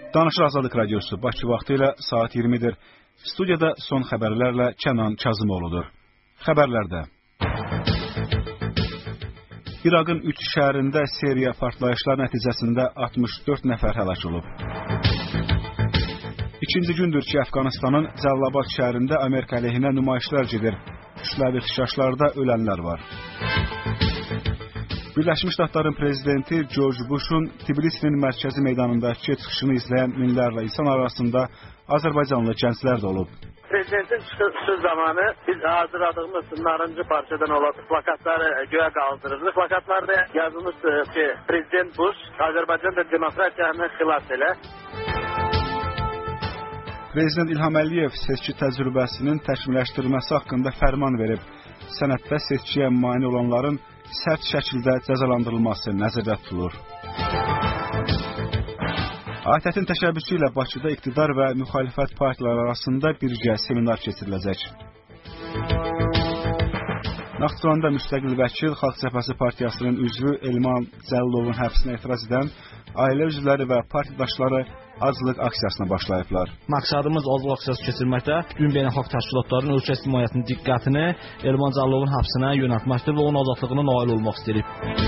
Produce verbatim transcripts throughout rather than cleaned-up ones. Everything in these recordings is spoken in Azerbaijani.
Danışır Azadlıq Radiosu Bakı vaxtı ilə saat iyirmidir. Studiyada son xəbərlərlə Kənan Kazımoğludur. Xəbərlərdə İraqın üç şəhərində seriya partlayışlar nəticəsində altmış dörd nəfər həlak olub. İkinci gündür ki, Əfqanistanın Cəlilabad şəhərində Amerika əleyhinə nümayişlər gedir. Kütləvi ixtişaşlarda ölənlər var. Birləşmiş Ştatların prezidenti George Bush'un Tbilisinin mərkəzi meydanındakı çıxışını izləyən minlərlə insan arasında Azərbaycanlı gənclər də olub. Prezidentin çıxışı zamanı biz hazırladığımız narıncı parçadan olan plakatları göğe kaldırırız. Plakatlarda yazılmıştı ki Prezident Bush Azərbaycanda demokratiyanı xilas elə. Prezident İlham Əliyev seçki təcrübəsinin təkmilləşdirilməsi haqqında fərman verib. Sənəddə seçkiyə mane olanların sərt şəkildə cəzalandırılması nəzərdə tutulur. ATƏT-in təşəbbüsü ilə Bakıda iqtidar və müxalifət partiyaları arasında birgə seminar keçiriləcək. Naxçıvanda müstəqil vəkil Xalq Cəbhəsi Partiyasının üzvü Elman Cəllovun həbsinə etiraz edən ailə üzvləri və partidaşları aclıq aksiyasına başlayıblar. Məqsədimiz aclıq aksiyası keçirməkdə bütün beynəlxalq təşkilatların ölkə ictimaiyyətinin diqqətini Elman Cəllovun həbsinə yönəltməkdir və onun azadlığına nail olmaq istəyirik.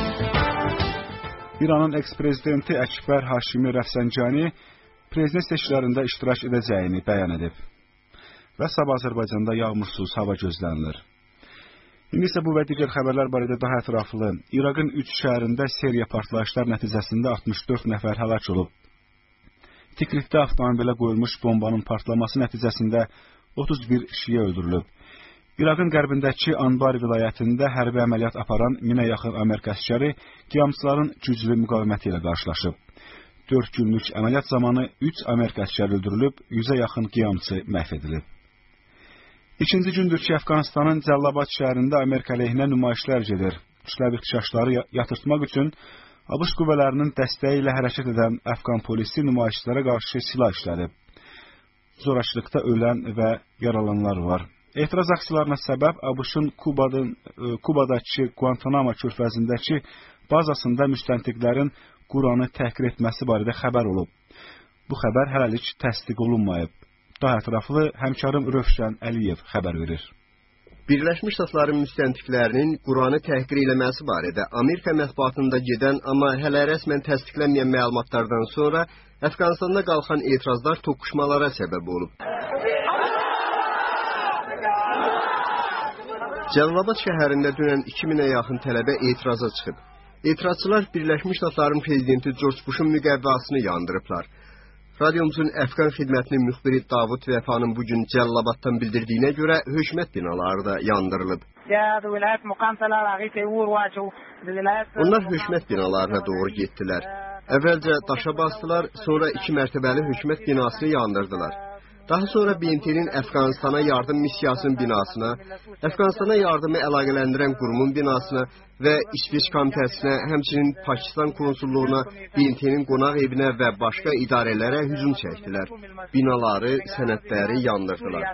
İranın eks-prezidenti Əkbər Haşimi Rəfsəncani prezident seçkilərində iştirak edəcəyini bəyan edib. Və sabah Azərbaycanda yağmursuz hava gözlənilir. İndi isə bu və digər xəbərlər barədə daha ətraflı. İraqın üç şəhərində seriya partlayışlar nəticəsində altmış dörd nəfər həlak olub. Tikritdə avtomobilə qoyulmuş bombanın partlaması nəticəsində otuz bir şiə öldürülüb. İraqın qərbindəki Anbar vilayətində hərbi əməliyyat aparan minə yaxın Amerika əskəri qiyamçıların güclü müqaviməti ilə qarşılaşıb. dörd günlük əməliyyat zamanı üç Amerika əskəri öldürülüb, yüzə yaxın qiyamçı məhv edilib. İkinci gündür ki, Əfqanistanın Cəlilabad şəhərində Amerika əleyhinə nümayişlər gedir. Kütləvi ixtişaşları yatırtmaq üçün ABŞ qüvvələrinin dəstəyi ilə hərəkət edən Əfqan polisi nümayişçilərə qarşı silah işlədib. Zorakılıqda ölən və yaralananlar var. Etiraz aksiyalarına səbəb ABŞ-ın Kubadakı Guantanamo körfəzindəki bazasında müstəntiqlərin Quranı təhqir etməsi barədə xəbər olub. Bu xəbər hələlik təsdiq olunmayıb. Daha ətraflı həmkarım Rövşən Əliyev xəbər verir. Birləşmiş Ştatların müstəntiqlərinin Quranı təhqir eləməsi barədə Amerika mətbuatında gedən, amma hələ rəsmən təsdiqlənməyən məlumatlardan sonra Əfqanistanda qalxan etirazlar toqquşmalara səbəb olub. Cəlilabad şəhərində dünən iki minə yaxın tələbə etiraza çıxıb. Etirazçılar Birləşmiş Ştatların prezidenti George Bush'un müqəvvasını yandırıblar. Radyomuzun Əfqan xidmətinin müxbiri Davud Vəfanın bugün Cəlilabaddan bildirdiyinə görə hökumət binaları da yandırılıb. Onlar hökumət binalarına doğru getdilər. Əvvəlcə daşa basdılar, sonra iki mərtəbəli hökumət binasını yandırdılar. Daha sonra B M T'nin Əfqanistana yardım missiyasının binasına, Əfqanistana yardımı əlaqələndirən qurumun binasına və İsveç komitəsinə, həmçinin Pakistan konsulluğuna, B M T'nin qonaq evinə və başqa idarələrə hücum çəkdilər. Binaları, sənədləri yandırdılar.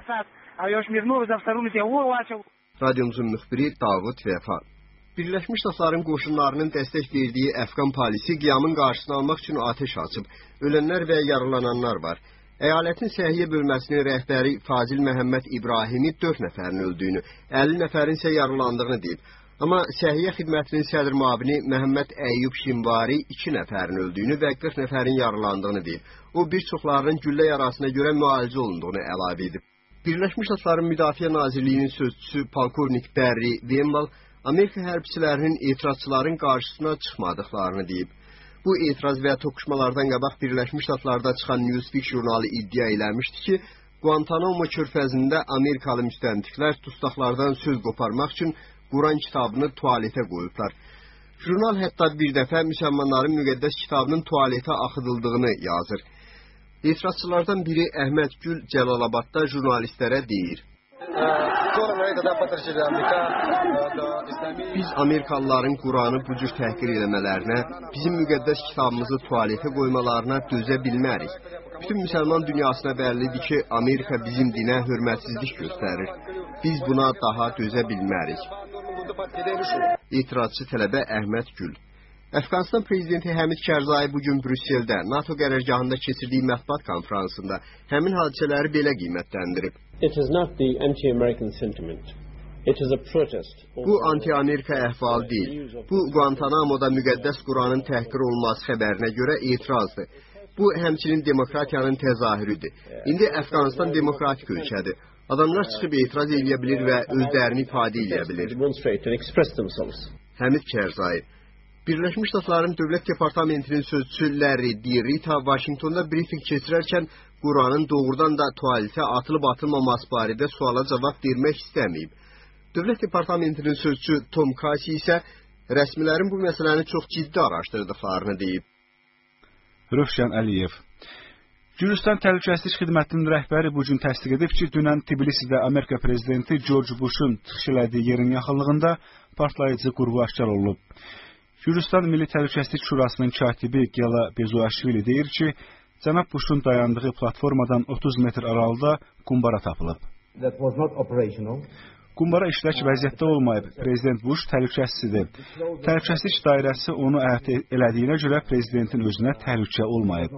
Radyomuzun müxbiri Davud Vəfa. Birləşmiş Ştatların qoşunlarının dəstək verdiyi Əfqan polisi qiyamın qarşısını almaq üçün atəş açıb. Ölənlər və yaralananlar var. Əyalətin səhiyyə bölməsinin rəhbəri Fazil Məhəmməd İbrahimi dörd nəfərin öldüyünü, əlli nəfərin isə yaralandığını deyib. Amma səhiyyə xidmətinin sədr müavini Məhəmməd Əyyub Şinvari iki nəfərin öldüyünü və qırx nəfərin yaralandığını deyib. O, bir çoxlarının güllə yarasına görə müalicə olunduğunu əlavə edib. Birləşmiş Ştatların Müdafiə Nazirliyinin sözçüsü Polkovnik Barry Wimble Amerika hərbçilərinin etirazçıların qarşısına çıxmadıqlarını deyib. Bu etiraz və toqquşmalardan qabaq Birləşmiş Ştatlarda çıxan Newsweek jurnalı iddia eləmişdi ki, Guantanamo körfəzində Amerikalı müstəntiqlər dustaqlardan söz qoparmaq üçün Quran kitabını tualetə qoyublar. Jurnal hətta bir dəfə müsəlmanların müqəddəs kitabının tualetə axıdıldığını yazır. Etirazçılardan biri Əhməd Gül Cəlilabadda jurnalistlərə deyir. Biz Amerikalıların Quranı bu cür təhqir eləmələrinə, bizim müqəddəs kitabımızı tualetə qoymalarına dözə bilmərik. Bütün müsəlman dünyasına bəllidir ki, Amerika bizim dinə hörmətsizlik göstərir. Biz buna daha dözə bilmərik. İtirazçı tələbə Əhməd Gül. Əfqanistan prezidenti Həmid Karzai bugün Brüsseldə NATO qərargahında keçirdiyi mətbuat konfransında həmin hadisələri belə qiymətləndirib. It is not the anti-American sentiment. It is a protest. Bu anti-Amerika əhval deyil. Bu Guantanamo'da müqəddəs Quranın təhqir olunması xəbərinə görə etirazdır. Bu həmçinin demokratiyanın təzahürüdür. İndi Əfqanistan demokratik ölkədir. Adamlar çıxıb etiraz edə bilər və özlərini ifadə edə bilər. Həmid Karzai Birləşmiş Ştatların Dövlət Departamentinin sözçüsü Larry D. Rita Vaşinqtonda briefing keçirərkən Quranın doğrudan da tualetə atılıb atılmaması barədə suala cavab vermək istəməyib. Dövlət Departamentinin sözçüsü Tom Casey isə rəsmilərin bu məsələni çox ciddi araşdırdıqlarını deyib. Rövşən Əliyev Gürcüstan Təhlükəsizlik Xidmətinin rəhbəri bu gün təsdiq edib ki, dünən Tbilisidə Amerika prezidenti George Bush'un çıxış elədiyi yerin yaxınlığında partlayıcı qurğu aşkar olunub. Gürcüstan Milli Təhlükəsizlik Şurasının katibi Gela Bezuashvili deyir ki, cənab Bush'un dayandığı platformadan otuz metr aralıda qumbara tapılıb. Qumbara işlək vəziyyətdə olmayıb. Prezident Bush təhlükəsizdir. Təhlükəsizlik dairəsi onu əhatə elədiyinə görə prezidentin özünə təhlükə olmayıb.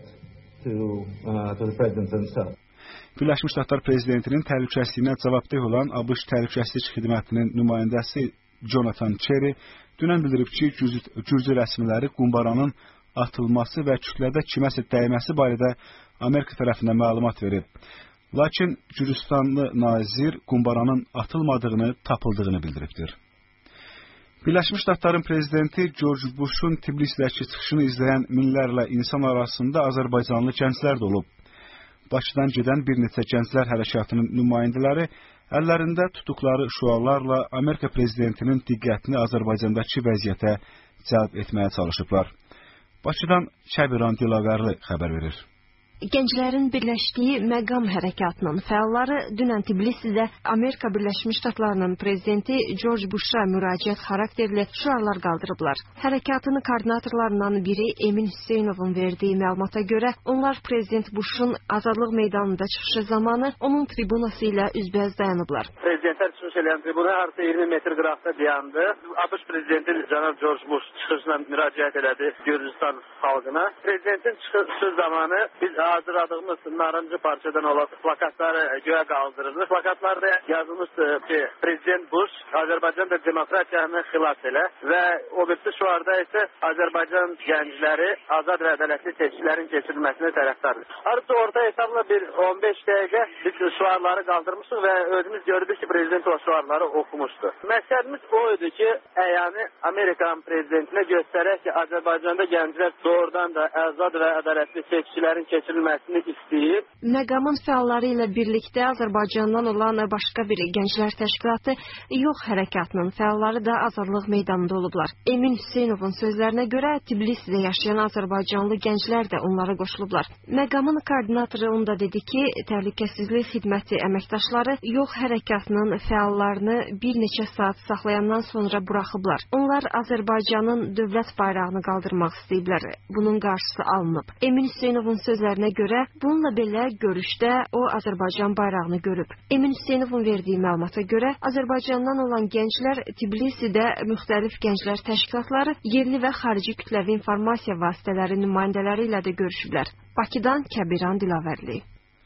Birləşmiş Ştatlar prezidentinin təhlükəsizliyinə cavabdeh olan ABŞ Təhlükəsizlik Xidmətinin nümayəndəsi Jonathan Cherry dünən bildirib ki, Gürcü rəsmiləri qumbaranın atılması və kütlədə kiməsə dəyməsi barədə Amerika tərəfinə məlumat verib. Lakin Gürcüstanlı nazir qumbaranın atılmadığını, tapıldığını bildiribdir. Birləşmiş Ştatların prezidenti George Bush'un Tbilisidəki çıxışını izləyən minlərlə insan arasında Azərbaycanlı gənclər də olub. Bakıdan gedən bir neçə gənclər hərəkatının nümayəndələri əllərində tutuqları şüarlarla Amerika prezidentinin diqqətini Azərbaycandakı vəziyyətə cəlb etməyə çalışıblar. Bakıdan Kəbiran Dilaverli xəbər verir. Gənclərin birləşdiyi Məqam hərəkatının fəalları dünən Tbilisidə Amerika Birləşmiş Ştatlarının prezidenti George Bush'a müraciət xarakterli şüarlar qaldırıblar. Hərəkatın koordinatorlarından biri Emin Hüseynovun verdiyi məlumata görə onlar prezident Bush'un Azadlıq meydanında çıxışı zamanı onun tribunası ilə üzbəüz dayanıblar. Prezidentlər çıxış edən tribuna artı iyirmi metr qıraqda dayandı. ABŞ prezidenti cənab George Bush çıxışla müraciət elədi Gürcüstan xalqına. Prezidentin çıxışı zamanı biz hazırladığımız narıncı parçadan olan plakatları göğe kaldırıldı. Plakatlarda yazılmıştı ki Prezident Bush Azerbaycan'da demokratiyanı xilas elə ve o birisi şuarda ise Azerbaycan gençleri azad ve adaletli seçkilerin geçirilmesine taraftardır. Artı orta hesapla bir on beş dakika biz şuarları kaldırmıştık ve özümüz gördük ki Prezident o şuarları okumuştu. Məqsədimiz oydu ki yani Amerikan prezidentine göstererek ki Azerbaycan'da gençler doğrudan da azad ve adaletli seçkilerin geçirilmesini istəyib. Məqamın fəalları ilə birlikdə Azərbaycandan olan başqa bir gənclər təşkilatı Yox hərəkatının fəalları da Azadlıq meydanında olublar. Emin Hüseynovun sözlərinə görə Tbilisidə yaşayan Azərbaycanlı gənclər də onlara qoşulublar. Məqamın koordinatoru onda dedi ki, Təhlükəsizlik Xidməti əməkdaşları Yox hərəkatının fəallarını bir neçə saat saxlayandan sonra buraxıblar. Onlar Azərbaycanın dövlət bayrağını qaldırmaq istəyiblər. Bunun qarşısı alınıb. Emin Hüseynovun sözlərinə görə bununla belə görüşdə o Azərbaycan bayrağını görüb. Emin Hüseynovun verdiyi məlumata görə Azərbaycandan olan gənclər Tbilisidə müxtəlif gənclər təşkilatları, yerli və xarici kütləvi informasiya vasitələri nümayəndələri ilə də görüşüblər. Bakıdan Kəbiran Dilaverli.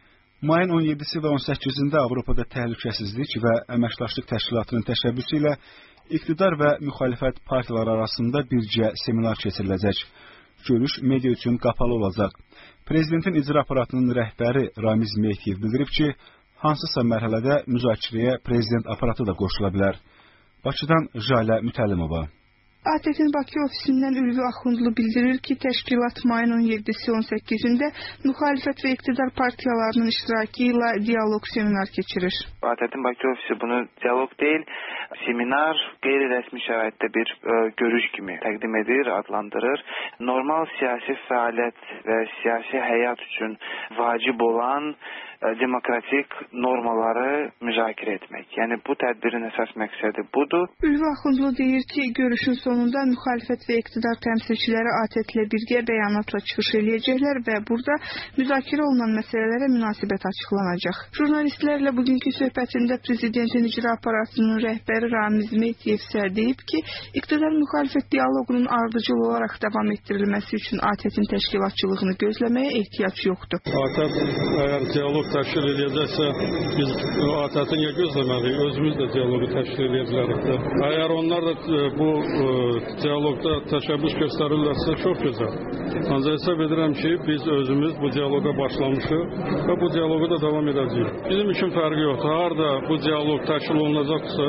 Mayın on yedisi və on səkkizində Avropada Təhlükəsizlik və Əməkdaşlıq Təşkilatının təşəbbüsü ilə iqtidar və müxalifət partiyaları arasında bircə seminar keçiriləcək. Görüş media üçün qapalı olacaq. Prezidentin icra aparatının rəhbəri Ramiz Mehdiyev bildirib ki, hansısa mərhələdə müzakirəyə prezident aparatı da qoşula bilər. Bakıdan Jalə Mütəllimova. A T F-in Bakı ofisindən Ülvi Axundlu bildirir ki, təşkilat mayın on yedisi on səkkizində müxalifət və iqtidar partiyalarının iştirakı ilə dialoq seminar keçirir. A T F'in Bakı ofisi bunu dialoq deyil, seminar qeyri-rəsmi şəraitdə bir ə, görüş kimi təqdim edir, adlandırır. Normal siyasi fəaliyyət və siyasi həyat üçün vacib olan demokratik normaları müzakirə etmək. Yəni bu tədbirin əsas məqsədi budur. Ülvi Axundlu deyir ki, görüşün sonunda müxalifət və iqtidar təmsilçiləri A T T ilə birgə bəyanatla çıxış eləyəcəklər və burada müzakirə olunan məsələlərə münasibət açıqlanacaq. Jurnalistlərlə bugünkü söhbətində prezidentin icra aparatının rəhbəri Ramiz Mehdiyev isə deyib ki, iqtidar müxalifət dialoqunun ardıcıl olaraq davam etdirilməsi üçün A T T-in təşkilatçılığını gözləməyə ehtiyac yoxdur. A T T əgər dialoq təşkil edəcəksə, biz A T T-i niyə gözləməliyik? Özümüz də dialoqu təşkil edəcəyik. Əgər onlar da bu dialoqda təşəbbüs göstərirlərsə, çox gözəl. Ancaq hesab edirəm ki, biz özümüz bu dialoqa başlamışıq və bu dialoqu da davam edəcəyik. Bizim üçün fərqi yoxdur. Harada bu dialoq təşkil olunacaqsa,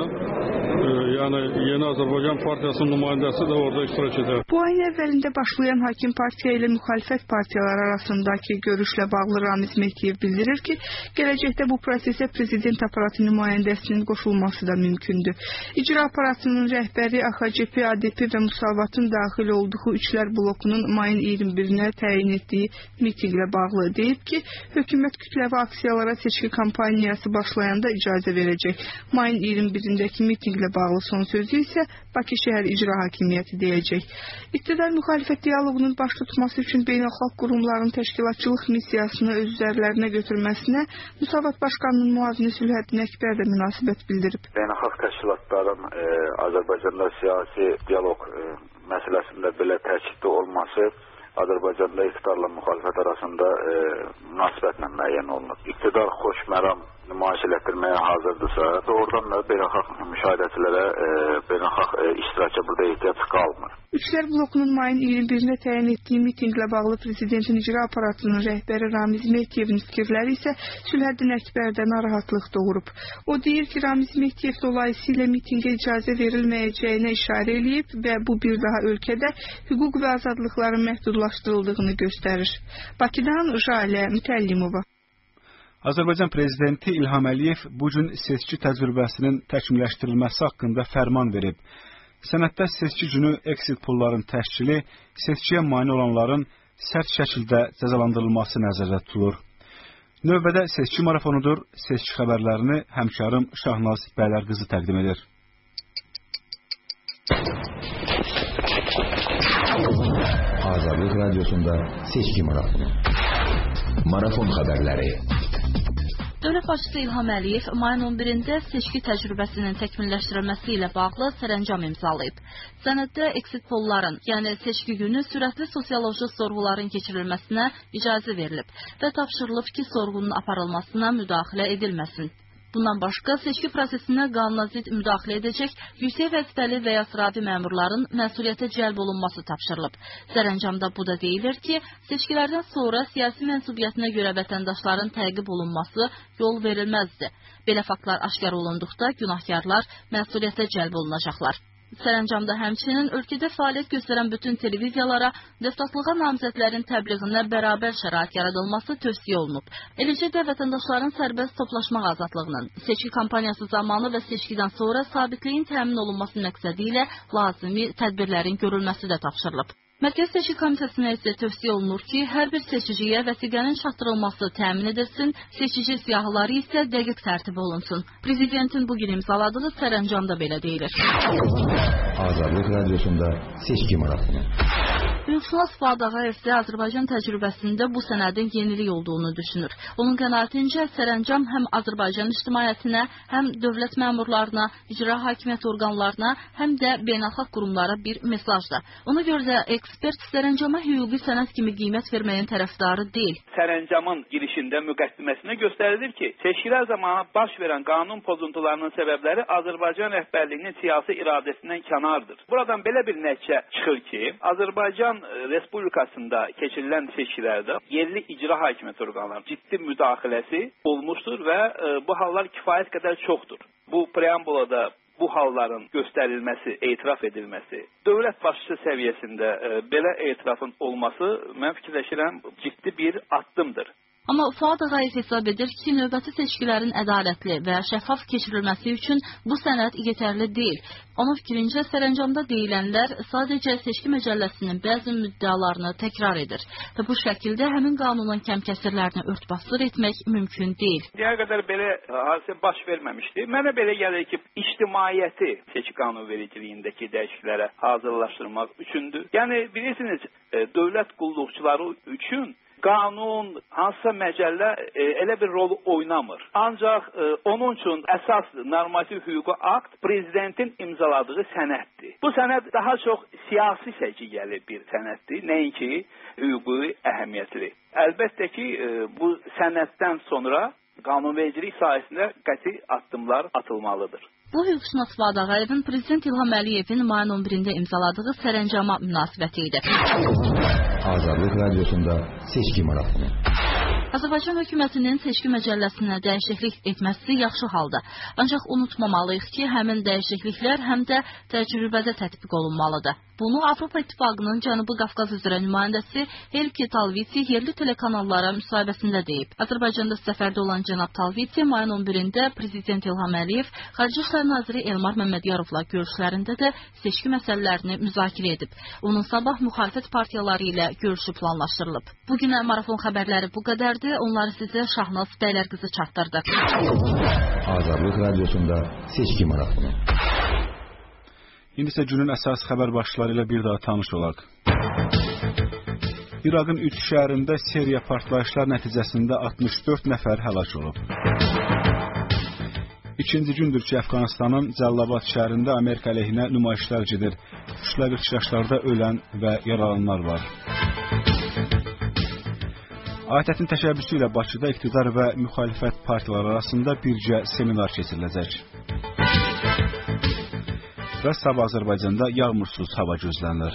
e, yəni Yeni Azərbaycan Partiyasının nümayəndəsi də orada iştirak edər. Bu ayın əvvəlində başlayan hakim partiya ilə müxalifət partiyaları arasındakı görüşlə bağlı Ramiz Mehdiyev bildirir ki, gələcəkdə bu prosesə prezident aparatı nümayəndəsinin qoşulması da mümkündür. İcra aparatının rəhbəri A X C P, A D P və Müsavatın daxil olduğu üçlər blokunun mayın iyirmi birinə təyin etdiyi mitinqlə bağlı deyib ki, hökumət kütləvi aksiyalara seçki kampaniyası başlayanda icazə verəcək. Mayın iyirmi birindəki mitinqlə bağlı son sözü isə Bakı şəhər icra hakimiyyəti deyəcək. İqtidar müxalifət dialoqunun baş tutması üçün beynəlxalq qurumların təşkilatçılıq missiyasını öz üzərlərinə götürməsinə Müsavat Başkanının müavini Sülhəddin Əkbər də münasibət bildirib. Beynəlxalq təşkilatların e, Azərbaycanda siyasi dialoq e, məsələsində belə təkidli olması Azərbaycanda iqtidarla müxalifət arasında e, münasibətlə müəyyən olunur. İqtidar xoşməram nümayiş elətdirməyə hazırdırsa, doğrudan da beynəlxalq müşahidəçilərə, e, beynəlxalq e, iştirakça burada ehtiyac qalmır. Üçlər blokunun mayın iyirmi birinə təyin etdiyi mitinqlə bağlı prezidentin icra aparatının rəhbəri Ramiz Mehdiyevin fikirləri isə Sülhəddin Əkbərdə narahatlıq doğurub. O deyir ki, Ramiz Mehdiyev dolayısıyla mitinqə icazə verilməyəcəyinə işarə eləyib və bu bir daha ölkədə hüquq və azadlıqların məhdudlaşdırıldığını göstərir. Bakıdan Jalə Mütəllimova. Azərbaycan prezidenti İlham Əliyev bu gün seçki təcrübəsinin təkmilləşdirilməsi haqqında fərman verib. Sənəddə seçki günü exit polların təşkili, seçkiyə mane olanların sərt şəkildə cəzalandırılması nəzərdə tutulur. Növbədə seçki marafonudur. Seçki xəbərlərini həmkarım Şahnaz Bəylərqızı təqdim edir. Azadlıq Radyosu'nda seçki marafonu. Marafon xəbərləri. Dövlət başçısı İlham Əliyev mayın on birində seçki təcrübəsinin təkmilləşdirilməsi ilə bağlı sərəncam imzalayıb. Sənəddə exit polların, yəni seçki günü sürətli sosioloji sorğuların keçirilməsinə icazə verilib və tapşırılıb ki, sorğunun aparılmasına müdaxilə edilməsin. Bundan başqa seçki prosesinə qanuna zidd müdaxilə edəcək yüksək vəzifəli və ya sıravi məmurların məsuliyyətə cəlb olunması tapşırılıb. Sərəncamda bu da deyilir ki, seçkilərdən sonra siyasi mənsubiyyətinə görə vətəndaşların təqib olunması yol verilməzdi. Belə faktlar aşkar olunduqda günahkarlar məsuliyyətə cəlb olunacaqlar. Sərəncamda həmçinin ölkədə fəaliyyət göstərən bütün televiziyalara deputatlığa namizədlərin təbliğinə bərabər şərait yaradılması tövsiyə olunub. Eləcə də vətəndaşların sərbəst toplaşmaq azadlığının, seçki kampaniyası zamanı və seçkidən sonra sabitliyin təmin olunması məqsədi ilə lazımi tədbirlərin görülməsi də tapşırılıb. Mərkəzi Seçki Komitəsinə isə tövsiyə olunur ki, hər bir seçiciyə vəsiqənin çatdırılması təmin edilsin, seçici siyahıları isə dəqiq tərtib olunsun. Prezidentin bugün imzaladığı sərəncamda belə deyilir. Azadlıq Radyosu'nda seçki marafonu. Hüquqşünas Fuad Ağayev isə Azərbaycan təcrübəsində bu sənədin yenilik olduğunu düşünür. Onun qənaətincə sərəncam həm Azərbaycan ictimaiyyətinə, həm dövlət məmurlarına, icra hakimiyyət orqanlarına, həm də beynəlxalq qurumlara bir mesajdır. Ona görə də ekspert sərəncama hüquqi sənəd kimi qiymət verməyin tərəfdarı deyil. Sərəncamın girişində müqəddiməsində göstərilir ki, seçkilər zamanı baş verən qanun pozuntularının səbəbləri Azərbaycan rəhbərliyinin siyasi iradəsindən kənardır. Buradan belə bir nəticə çıxır ki, Azərbaycan Respublikasında keçirilən seçkilərdə yerli icra hakimiyyət orqanlarının ciddi müdaxiləsi olmuşdur və bu hallar kifayət qədər çoxdur. Bu preambulada bu halların göstərilməsi, etiraf edilməsi, dövlət başçısı səviyyəsində belə etirafın olması mən fikirləşirəm ciddi bir addımdır. Amma Fuad Ağayev hesab edir ki, növbəti seçkilərin ədalətli və şəffaf keçirilməsi üçün bu sənəd yetərli deyil. Onun fikrincə, sərəncamda deyilənlər sadəcə seçki məcəlləsinin bəzi müddəalarını təkrar edir və bu şəkildə həmin qanunun kəmkəsirlərini örtbasır etmək mümkün deyil. Diğer qədər belə hadisə baş verməmişdi. Mənə belə gəlir ki, ictimaiyyəti seçki qanunvericiliyindəki dəyişikliklərə hazırlaşdırmaq üçündür. Yəni, bilirsiniz, dövlət qulluqçuları üçün qanun, hansısa məcəllə e, elə bir rol oynamır. Ancaq e, onun üçün əsas normativ hüquqi akt prezidentin imzaladığı sənəddir. Bu sənəd daha çox siyasi səciyyəli bir sənəddir, nəinki hüquqi əhəmiyyətli. Əlbəttə ki, e, bu sənəddən sonra qanunvericilik sahəsində qəti addımlar atılmalıdır. Bu hüquqşünas Fuad Ağayevin Prezident İlham Əliyevin mayın on birində imzaladığı sərəncama münasibəti idi. Azadlıq Radiosunda seçki marafonu. Azərbaycan hökumətinin seçki məcəlləsinə dəyişiklik etməsi yaxşı halda. Ancaq unutmamalıyıq ki, həmin dəyişikliklər həm də təcrübədə tətbiq olunmalıdır. Bunu Avropa İttifaqının Cənubi Qafqaz üzrə nümayəndəsi Helki Talviti yerli telekanallara müsahibəsində deyib. Azərbaycanda səfərdə olan cənab Talviti mayın on birində Prezident İlham Əliyev, Xarici İşlər naziri Elmar Məmmədiyarovla görüşlərində də seçki məsələlərini müzakirə edib. Onun sabah müxalifət partiyaları ilə görüşü planlaşdırılıb. Bugünə marafon xəbərləri bu qədərdir. Onları sizə Şahnaz Bəylərqızı çatdırdı. Azadlıq Radiosunda seçki marafonu. İndi isə günün əsas xəbər başlıqları ilə bir daha tanış olaq. İraqın üç şəhərində seriya partlayışlar nəticəsində altmış dörd nəfər həlak olub. İkinci gündür ki, Əfqanistanın Cəllabad şəhərində Amerika əleyhinə nümayişlər gedir. Üçlə qırx yaşlarda ölən və yaralananlar var. A T Ə-in təşəbbüsü ilə Bakıda iqtidar və müxalifət partiyaları arasında birgə seminar keçiriləcək. Və sabah Azərbaycanda yağmursuz hava gözlənilir.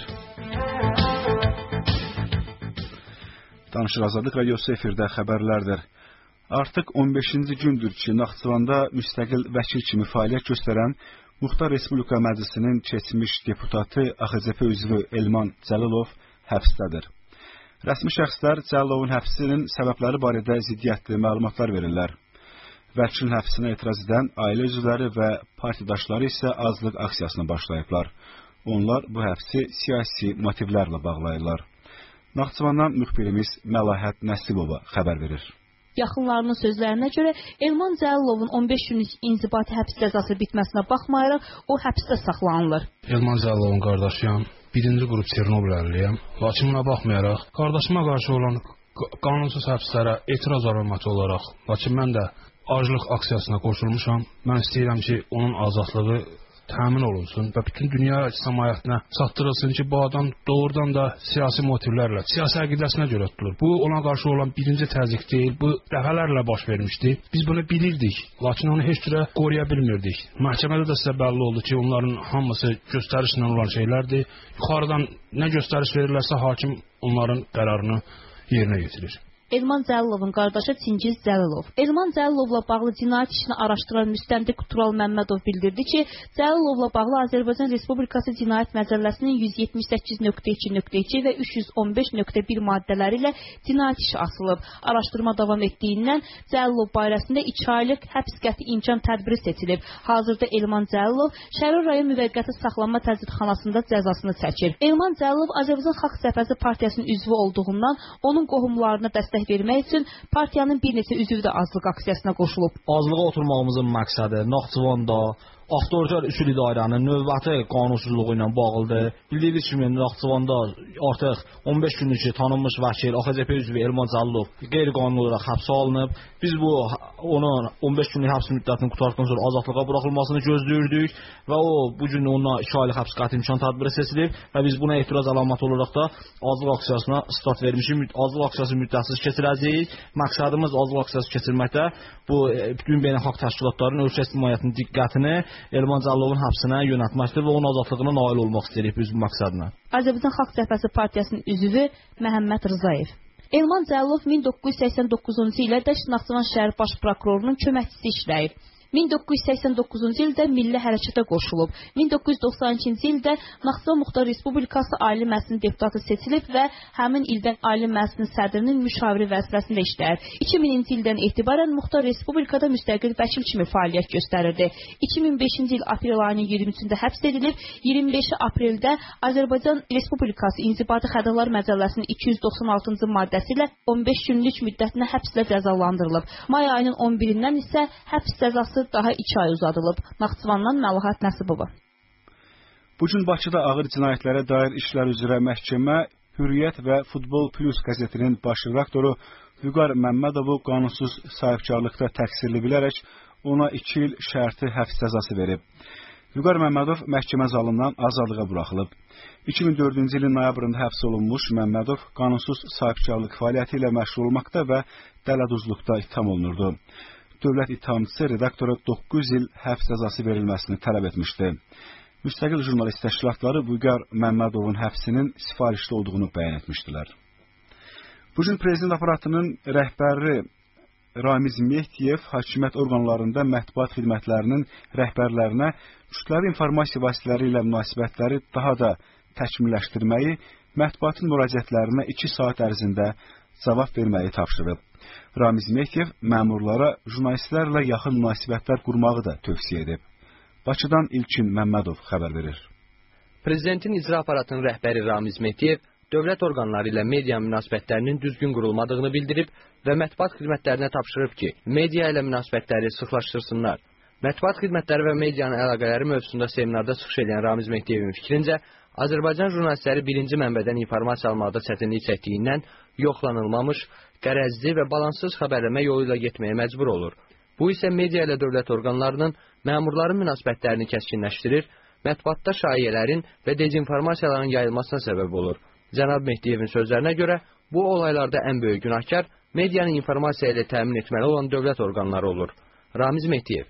Danışıq Azadlıq Radiosu efirdə xəbərlərdir. Artıq on beşinci gündür ki, Naxçıvanda müstəqil vəkil kimi fəaliyyət göstərən Muxtar Respublika Məclisinin keçmiş deputatı A X C P üzvü Elman Cəlilov həbsdədir. Rəsmi şəxslər Cəlilovun həbsinin səbəbləri barədə ziddiyyətli məlumatlar verirlər. Vəkilin həbsinə etiraz edən ailə üzvləri və partidaşları isə azlıq aksiyasına başlayıblar. Onlar bu həbsi siyasi motivlərlə bağlayırlar. Naxçıvandan müxbirimiz Məlahət Nəsibova xəbər verir. Yaxınlarının sözlərinə görə Elman Cəlilovun on beş günlük inzibati həbs cəzası bitməsinə baxmayaraq o həbsdə saxlanılır. Elman Cəlilovun qardaşıyam. Birinci qrup Çernobıl əliliyəm. Lakin buna baxmayaraq qardaşıma qarşı olan qanunsuz həbslərə etiraz əlaməti olaraq, lakin mən də aclıq aksiyasına qoşulmuşam. Mən istəyirəm ki, onun azadlığı təmin olunsun və bütün dünya ictimaiyyətinə çatdırılsın ki, bu adam doğrudan da siyasi motivlərlə, siyasi əqidəsinə görə tutulur. Bu, ona qarşı olan birinci təzyiq deyil, bu dəfələrlə baş vermişdi. Biz bunu bilirdik, lakin onu heç cürə qoruya bilmirdik. Məhkəmədə də sizə bəlli oldu ki, onların hamısı göstərişlə olan şeylərdir. Yuxarıdan nə göstəriş verirlərsə, hakim onların qərarını yerinə yetirir. Elman Cəlilovun qardaşı Çingiz Cəlilov. Elman Cəlilovla bağlı cinayət işini araşdıran müstəntiq Tural Məmmədov bildirdi ki, Cəlilovla bağlı Azərbaycan Respublikası Cinayət Məcəlləsinin yüz yetmiş səkkiz nöqtə iki nöqtə iki və üç yüz on beş nöqtə bir maddələri ilə cinayət işi açılıb. Araşdırma davam etdiyindən Cəlilov barəsində iki aylıq həbs qəti imkan tədbiri seçilib. Hazırda Elman Cəlilov Şərur rayon müvəqqəti saxlanma təcridxanasında cəzasını çəkir. Elman Cəlilov Azərbaycan Xalq Cəbhəsi partiyasının üzvü olduğundan onun qohumlarına dəstək vermək üçün partiyanın bir neçə üzvü də azlıq aksiyasına qoşulub. Azlığa oturmağımızın məqsədi Naxçıvanda avtoritar üsul idarənin növbəti qanunsuzluğu ilə bağlıdır. Bildiyiniz kimi Naxçıvanda artıq on beş günlük tanınmış vəkil A X C P üzvü Elman Cəlilov qeyri-qanuni olaraq həbsə alınıb. Biz bu onun on beş günlük həbs müddətini qurtardıqdan sonra azadlığa buraxılmasını gözləyirdik və o bu gün ona iki aylıq həbs qəti imkan tədbiri seçilib və biz buna etiraz əlaməti olaraq da azlıq aksiyasına start vermişik. Azlıq aksiyası müddətsiz keçirəcəyik. Məqsədimiz azlıq aksiyası keçirməkdə bu bütün beynəlxalq təşkilatların ölkə ictimaiyyətinin diqqətini Elman Cəlilovun həbsinə yönəltməkdir və onun azadlığına nail olmaq istəyirik biz bu məqsədlə. Azərbaycan Xalq Cəbhəsi partiyasının üzvü Məhəmməd Rzayev. Elman Cəlilov min doqquz yüz səksən doqquzuncu ildə Naxçıvan şəhər baş prokurorunun köməkçisi işləyib. min doqquz yüz səksən doqquzuncu ildə Milli Hərəkata qoşulub. min doqquz yüz doxsan ikinci ildə Naxçıvan Muxtar Respublikası Ali Məclisinin deputatı seçilib və həmin ildən Ali Məclisinin sədrinin müşaviri vəzifəsində işləyir. iki mininci ildən etibarən Muxtar Respublikada müstəqil vəkil kimi fəaliyyət göstərirdi. iki min beşinci il aprel ayının iyirmi üçündə həbs edilib, iyirmi beşi apreldə Azərbaycan Respublikası İnzibati Xədalar Məcəlləsinin iki yüz doxsan altıncı maddəsi ilə on beş günlük müddətinə həbslə cəzalandırılıb. May ayının on birindən isə həbs cəzası daha iki ay uzadılıb. Naxçıvandan Məluhat Nəsibova. Bu gün Bakıda ağır cinayətlərə dair işlər üzrə məhkəmə Hürriyyət və Futbol Plus qəzetinin baş redaktoru Vüqar Məmmədovu qanunsuz sahibkarlıqda təqsirli bilərək ona iki il şərti həbs cəzası verib. Vüqar Məmmədov məhkəmə zalından azadlığa buraxılıb. iki min dördüncü ilin noyabrında həbs olunmuş Məmmədov qanunsuz sahibkarlıq fəaliyyəti ilə məşğul olmaqda və dələduzluqda ittiham olunurdu. Dövlət ittihamçısı redaktora doqquz il həbs cəzası verilməsini tələb etmişdi. Müstəqil jurnalist təşkilatları Vüqar Məmmədovun həbsinin sifarişli olduğunu bəyan etmişdilər. Bugün prezident aparatının rəhbəri Ramiz Mehdiyev hakimiyyət orqanlarında mətbuat xidmətlərinin rəhbərlərinə kütləvi informasiya vasitələri ilə münasibətləri daha da təkmilləşdirməyi, mətbuatın müraciətlərinə iki saat ərzində cavab verməyi tapşırıb. Ramiz Mehdiyev məmurlara jurnalistlərlə yaxın münasibətlər qurmağı da tövsiyə edib. Bakıdan İlkin Məmmədov xəbər verir. Prezidentin icra aparatının rəhbəri Ramiz Mehdiyev dövlət orqanları ilə media münasibətlərinin düzgün qurulmadığını bildirib və mətbuat xidmətlərinə tapşırıb ki, media ilə münasibətləri sıxlaşdırsınlar. Mətbuat xidmətləri və medianın əlaqələri mövzusunda seminarda çıxış edən Ramiz Mehdiyevin fikrincə, Azərbaycan jurnalistləri birinci mənbədən informasiya almaqda çətinlik çəkdiyindən yoxlanılmamış, qərəzli və balanssız xəbərləmə yolu ilə getməyə məcbur olur. Bu isə media ilə dövlət orqanlarının məmurların münasibətlərini kəskinləşdirir, mətbuatda şayiələrin və dezinformasiyaların yayılmasına səbəb olur. Cənab Mehdiyevin sözlərinə görə, bu olaylarda ən böyük günahkar medianın informasiya ilə təmin etməli olan dövlət orqanları olur. Ramiz Mehdiyev.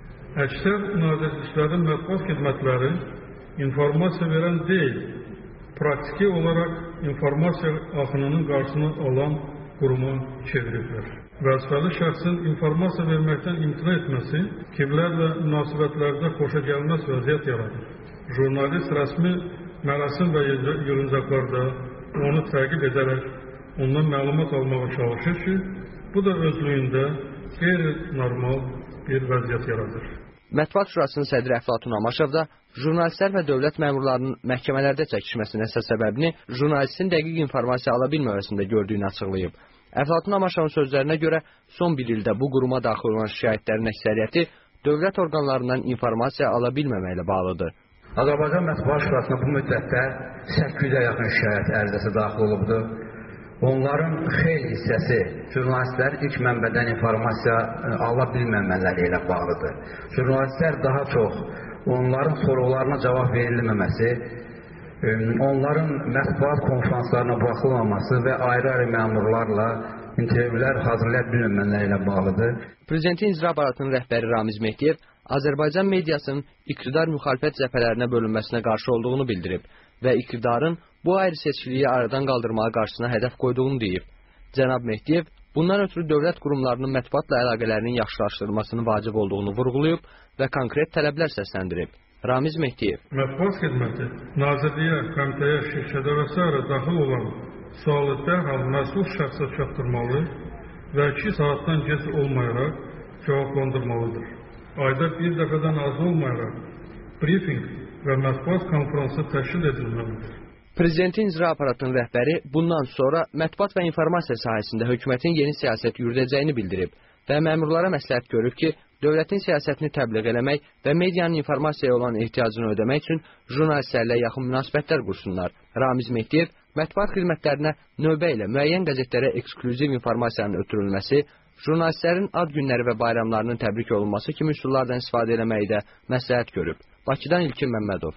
Əksər nazirliklərin mətbuat xidmətləri informasiya verən deyil, praktiki olaraq informasiya axınının qarşısını alan quruma çeviriblər. Vəzifəli şəxsin informasiya verməkdən imtina etməsi kimlərlə münasibətlərdə xoşa gəlməz vəziyyət yaradır. Jurnalist rəsmi mərasim və yığıncaqlarda onu təqib edərək ondan məlumat almağa çalışır ki, bu da özlüyündə qeyri-normal bir vəziyyət yaradır. Mətbuat Şurasının sədri Əflatun Amaşov da jurnalistlər və dövlət məmurlarının məhkəmələrdə çəkişməsinin əsas səbəbini jurnalistin dəqiq informasiya ala bilməməsində gördüyünü açıqlayıb. Əflatun Amaşovun sözlərinə görə son bir ildə bu quruma daxil olan şikayətlərin əksəriyyəti dövlət orqanlarından informasiya ala bilməməklə bağlıdır. Azərbaycan Mətbuat Şurasına bu müddətdə səkkiz yüzə yaxın şikayət ərizəsi daxil olubdur. Onların xeyli hissəsi jurnalistlər ilk mənbədən informasiya ala bilməmələri ilə bağlıdır. Jurnalistlər daha çox onların sorularına cavab verilməməsi, onların mətbuat konferanslarına buraxılmaması və ayrı-ayrı məmurlarla intervyular hazırlaya bilməmələri ilə bağlıdır. Prezidentin icra aparatının rəhbəri Ramiz Mehdiyev Azərbaycan mediasının iqtidar müxalifət cəbhələrinə bölünməsinə qarşı olduğunu bildirib və iqtidarın bu ayrı seçkiliyi aradan qaldırmağa qarşısına hədəf qoyduğunu deyib. Cənab Mehdiyev bundan ötürü dövlət qurumlarının mətbuatla əlaqələrinin yaxşılaşdırılmasının vacib olduğunu vurğulayıb və konkret tələblər səsləndirib. Ramiz Mehdiyev. Mətbuat xidməti nazirliyə, komitəyə, şirkətə və s. daxil olan sualı dərhal məsul şəxsə çatdırmalı və iki saatdan gec olmayaraq cavablandırmalıdır. Ayda bir dəfədən az olmayaraq briefing və mətbuat konferansı təşkil edilməlidir. Prezidentin icra aparatının rəhbəri bundan sonra mətbuat və informasiya sahəsində hökumətin yeni siyasət yürüdəcəyini bildirib və məmurlara məsləhət görüb ki, dövlətin siyasətini təbliğ eləmək və medianın informasiyaya olan ehtiyacını ödəmək üçün jurnalistlərlə yaxın münasibətlər qursunlar. Ramiz Mehdiyev mətbuat xidmətlərinə növbə ilə müəyyən qəzetlərə eksklüziv informasiyanın ötürülməsi, jurnalistlərin ad günləri və bayramlarının təbrik olunması kimi üsullardan istifadə eləməyi də məsləhət görüb. Bakıdan İlkin Məmmədov.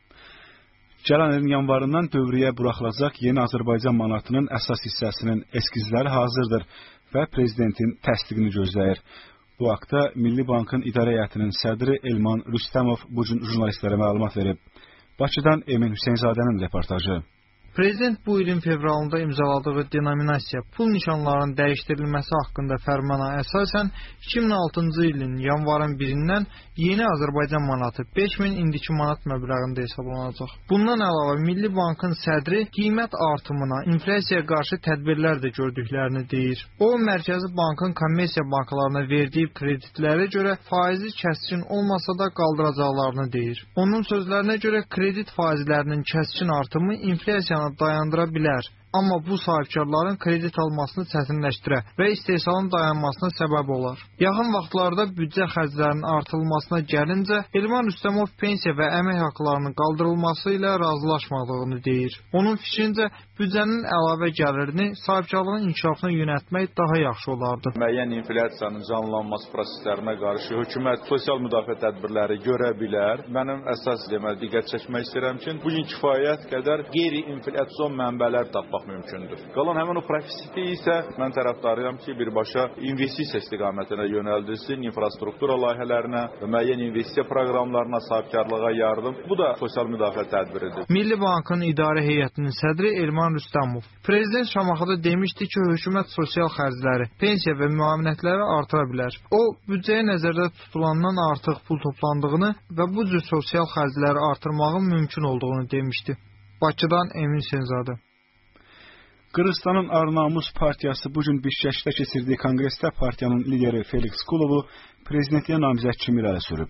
Gələn ilin yanvarından dövrəyə buraxılacaq yeni Azərbaycan manatının əsas hissəsinin eskizləri hazırdır və prezidentin təsdiqini gözləyir. Bu haqda Milli Bankın İdarə Heyətinin sədri Elman Rüstəmov bu gün jurnalistlərə məlumat verib. Bakıdan Emin Hüseynzadənin reportajı. Prezident bu ilin fevralında imzaladığı denominasiya pul nişanlarının dəyişdirilməsi haqqında fərmana əsasən iki min altıncı ilin yanvarın birindən yeni Azərbaycan manatı beş min indiki manat məbləğində hesablanacaq. Bundan əlavə Milli Bankın sədri qiymət artımına, inflyasiyaya qarşı tədbirlər də gördüklərini deyir. O, Mərkəzi Bankın kommersiya bankalarına verdiyi kreditlərə görə faizi kəskin olmasa da qaldıracaqlarını deyir. Onun sözlərinə görə kredit faizlərinin kəskin artımı inflyasiyanı dayandıra bilər. Amma bu sahibkarların kredit almasını çətinləşdirə və istehsalın dayanmasına səbəb olar. Yaxın vaxtlarda büdcə xərclərinin artırılmasına gəlincə, Elman Rüstəmov pensiya və əmək haqqlarının qaldırılması ilə razılaşmadığını deyir. Onun fikrincə, büdcənin əlavə gəlirini sahibkarlığın inkişafına yönəltmək daha yaxşı olardı. Müəyyən inflyasiyanın canlanması proseslərinə qarşı hökumət sosial müdafiə tədbirləri görə bilər. Mənim əsas deməli diqqət çəkmək istəyirəm ki, bu gün kifayət qədər qeyri-inflyasiyon mənbələr tapmaq mümkündür. Qalan həmin o profiti isə mən tərəfdarıyam ki, birbaşa investisiya istiqamətinə yönəldilsin, infrastruktura layihələrinə və müəyyən investisiya proqramlarına, sahibkarlığa yardım. Bu da sosial müdafiə tədbiridir. Milli Bankın idarə heyətinin sədri Elman Rüstəmov Prezident Şamaxıda demişdi ki, hökumət sosial xərcləri, pensiya və müavinətləri artıra bilər. O, büdcəyə nəzərdə tutulandan artıq pul toplandığını və bu cür sosial xərcləri artırmağın mümkün olduğunu demişdi. Bakıdan Emin Senzadə. Qırğızstanın Ar-Namus partiyası bu gün Bişkekdə keçirdiyi konqresdə partiyanın lideri Felix Kulovu prezidentliyə namizəd kimi irəli sürüb.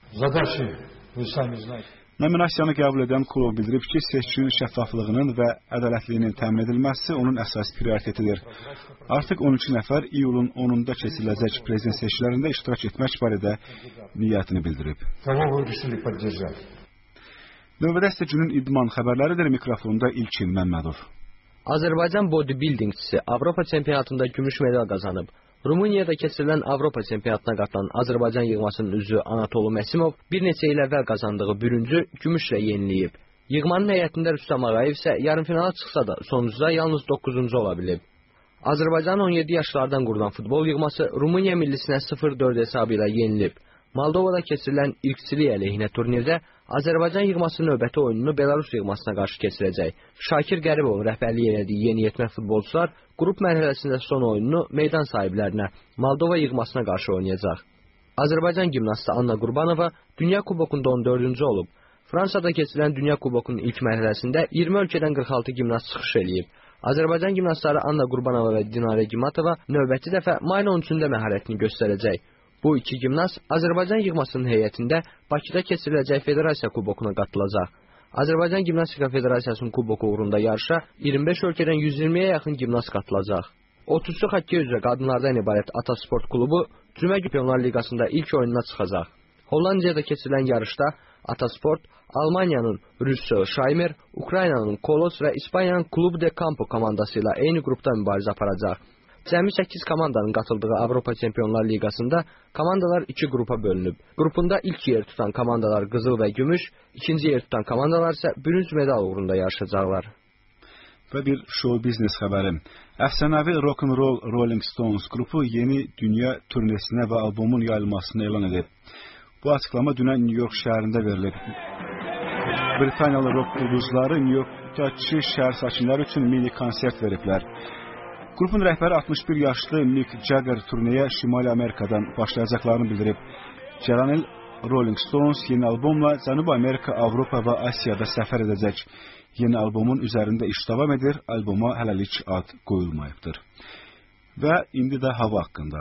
Nominasiyanı qəbul edən Kulov bildirib ki, seçkinin şəffaflığının və ədalətliyinin təmin edilməsi onun əsas prioritetidir. Artıq on iki nəfər iyulun onunda keçiriləcək prezident seçkilərində iştirak etmək barədə niyyətini bildirib. Növbədə isə günün idman xəbərləridir. Mikrofonda İlkin Məmmədov. Azərbaycan bodybuildingçisi Avropa çempionatında gümüş medal qazanıb. Rumuniyada keçirilən Avropa çempionatına qatılan Azərbaycan yığmasının üzvü Anatolu Məsimov bir neçə il əvvəl qazandığı bürüncü gümüşlə yeniləyib. Yığmanın heyətində Rüstəm Ağayev isə yarımfinala çıxsa da sonuncuda yalnız doqquzuncu ola bilib. Azərbaycanın on yeddi yaşlardan qurulan futbol yığması Rumuniya millisinə sıfır dörd hesabı ilə yenilib. Moldovada keçirilən irqçilik əleyhinə turnirdə Azərbaycan yığması növbəti oyununu Belarus yığmasına qarşı keçirəcək. Şakir Qəribov rəhbərlik elədiyi yeniyetmə futbolçular qrup mərhələsində son oyununu meydan sahiblərinə Moldova yığmasına qarşı oynayacaq. Azərbaycan gimnastı Anna Qurbanova Dünya Kubokunda on dördüncü olub. Fransada keçirilən Dünya Kubokunun ilk mərhələsində iyirmi ölkədən qırx altı gimnast çıxış eləyib. Azərbaycan gimnastları Anna Qurbanova və Dinarə Gimatova növbəti dəfə mayın on üçündə məharətini göstərəcək. Bu iki gimnast Azərbaycan yığmasının heyətində Bakıda keçiriləcək Federasiya Kubokuna qatılacaq. Azərbaycan Gimnastika Federasiyasının kuboku uğrunda yarışa iyirmi beş ölkədən yüz iyirmiyə yaxın gimnast qatılacaq. otuzcu xokkey üzrə qadınlardan ibarət Atasport klubu Cümə Çempionlar Liqasında ilk oyununa çıxacaq. Hollandiyada keçirilən yarışda Atasport Almaniyanın Rüssel Scheimer, Ukraynanın Kolos və İspaniyanın Club de Campo komandası ilə eyni qrupda mübarizə aparacaq. Cəmi səkkiz komandanın qatıldığı Avropa Çempionlar Liqasında komandalar iki qrupa bölünüb. Qrupunda ilk yer tutan komandalar qızıl və gümüş, ikinci yer tutan komandalar isə bürünc medal uğrunda yarışacaqlar. Və bir show biznes xəbəri. Əfsanəvi rock'n'roll Rolling Stones qrupu yeni dünya turnesinə və albomun yayılmasını elan edib. Bu açıqlama dünən New York şəhərində verilib. Britaniyalı rock ulduzları New Yorkdakı şəhər sakinləri üçün mini konsert veriblər. Qrupun rəhbəri altmış bir yaşlı Mick Jagger turneyə Şimali Amerikadan başlayacaqlarını bildirib. Gələn il Rolling Stones yeni albomla Cənubi Amerika, Avropa və Asiyada səfər edəcək. Yeni albomun üzərində iş davam edir, alboma hələlik ad qoyulmayıbdır. Və indi də hava haqqında.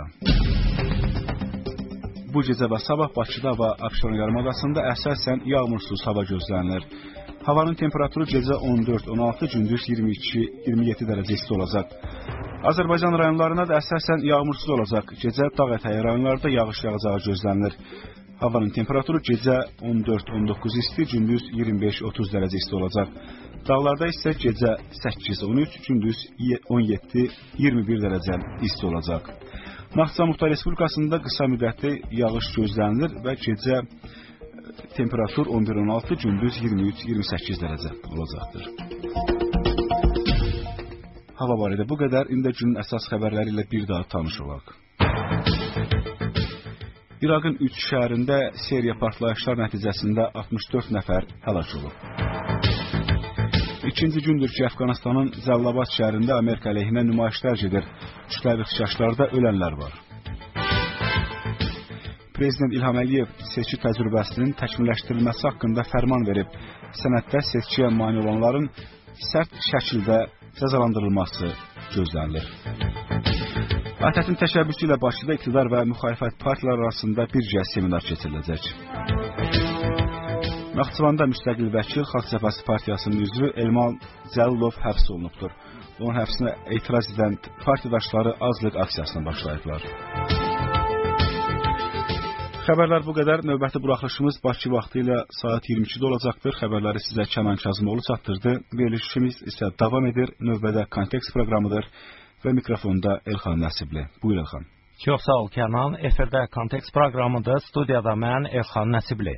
Bu gecə və sabah Bakıda və Abşeron yarımadasında əsasən yağmursuz hava gözlənilir. Havanın temperaturu gecə on dörd on altı, gündüz iyirmi iki iyirmi yeddi dərəcə isti olacaq. Azərbaycan rayonlarına da əsasən yağmursuz olacaq. Gecə dağ ətəyi rayonlarda yağış yağacağı gözlənilir. Havanın temperaturu gecə on dörd on doqquz isti, gündüz iyirmi beş otuz dərəcə isti olacaq. Dağlarda isə gecə səkkiz on üç, gündüz on yeddi iyirmi bir dərəcə isti olacaq. Naxçıvan Muxtar Respublikasında qısa müddətli yağış gözlənilir və gecə temperatur on bir on altı, gündüz iyirmi üç iyirmi səkkiz dərəcə olacaqdır. Hava barədə bu qədər. İndi günün əsas xəbərləri ilə bir daha tanış olaq. İraqın üç şəhərində seriya partlayışlar nəticəsində altmış dörd nəfər həlak olub. İkinci gündür ki, Əfqanistanın Zəllabad şəhərində Amerika əleyhinə nümayişlər gedir. Kütləvi ixtişaşlarda ölənlər var. Prezident İlham Əliyev seçki təcrübəsinin təkmilləşdirilməsi haqqında fərman verib. Sənəddə seçkiyə mane olanların sərt şəkildə cəzalandırılması gözlənilir. A T Ə-in təşəbbüsü ilə Bakıda iqtidar və müxalifət partiyalar arasında birgə seminar keçiriləcək. Naxçıvanda müstəqil vəkil Xalq Cəbhəsi Partiyasının üzvü Elman Cəlilov həbs olunubdur. Onun həbsinə etiraz edən partiyadaşları azlıq aksiyasına başlayıblar. Xəbərlər bu qədər. Növbəti buraxılışımız Bakı vaxtı ilə saat iyirmi ikidə olacaqdır. Xəbərləri sizə Kənan Kazımoğlu çatdırdı. Verilişimiz isə davam edir. Növbədə kontekst proqramıdır və mikrofonda Elxan Nəsibli. Buyur Elxan. Çox sağ ol Kənan. Efirdə kontekst proqramıdır. Studiyada mən Elxan Nəsibli.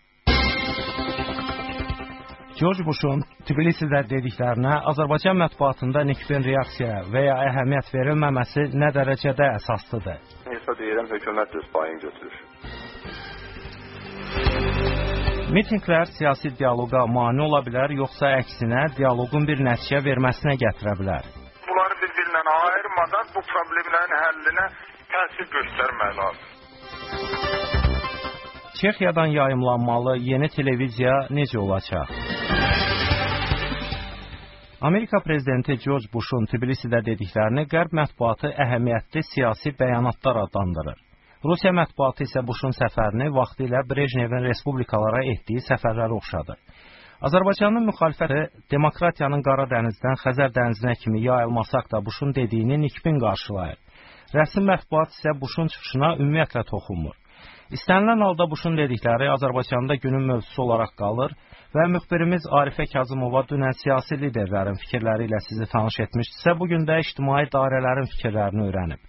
George Bush'un Tbilisidə dediklərinə Azərbaycan mətbuatında nikbin reaksiya və ya əhəmiyyət verilməməsi nə dərəcədə əsaslıdır? Hesab edirəm, hökumət öz payını götürür. Mitinqlər siyasi dialoqa mane ola bilər, yoxsa əksinə dialoqun bir nəticə verməsinə gətirə bilər? Bunları bir-birindən ayırmadan bu problemlərin həllinə təsir göstərmək lazım. Çexiyadan yayımlanmalı yeni televiziya necə olacaq? Amerika prezidenti George Bush'un Tbilisidə dediklərini Qərb mətbuatı əhəmiyyətli siyasi bəyanatlar adlandırır. Rusiya mətbuatı isə Bush'un səfərini vaxtilə Brejnevin respublikalara etdiyi səfərlərə oxşadır. Azərbaycanın müxalifəti demokratiyanın Qara dənizdən Xəzər dənizinə kimi yayılması haqda Bush'un dediyini nikbin qarşılayır. Rəsmi mətbuat isə Bush'un çıxışına ümumiyyətlə toxunmur. İstənilən halda Bush'un dedikləri Azərbaycanda günün mövzusu olaraq qalır və müxbirimiz Arifə Kazımova dünən siyasi liderlərin fikirləri ilə sizi tanış etmişdirsə, bugün də ictimai dairələrin fikirlərini öyrənib.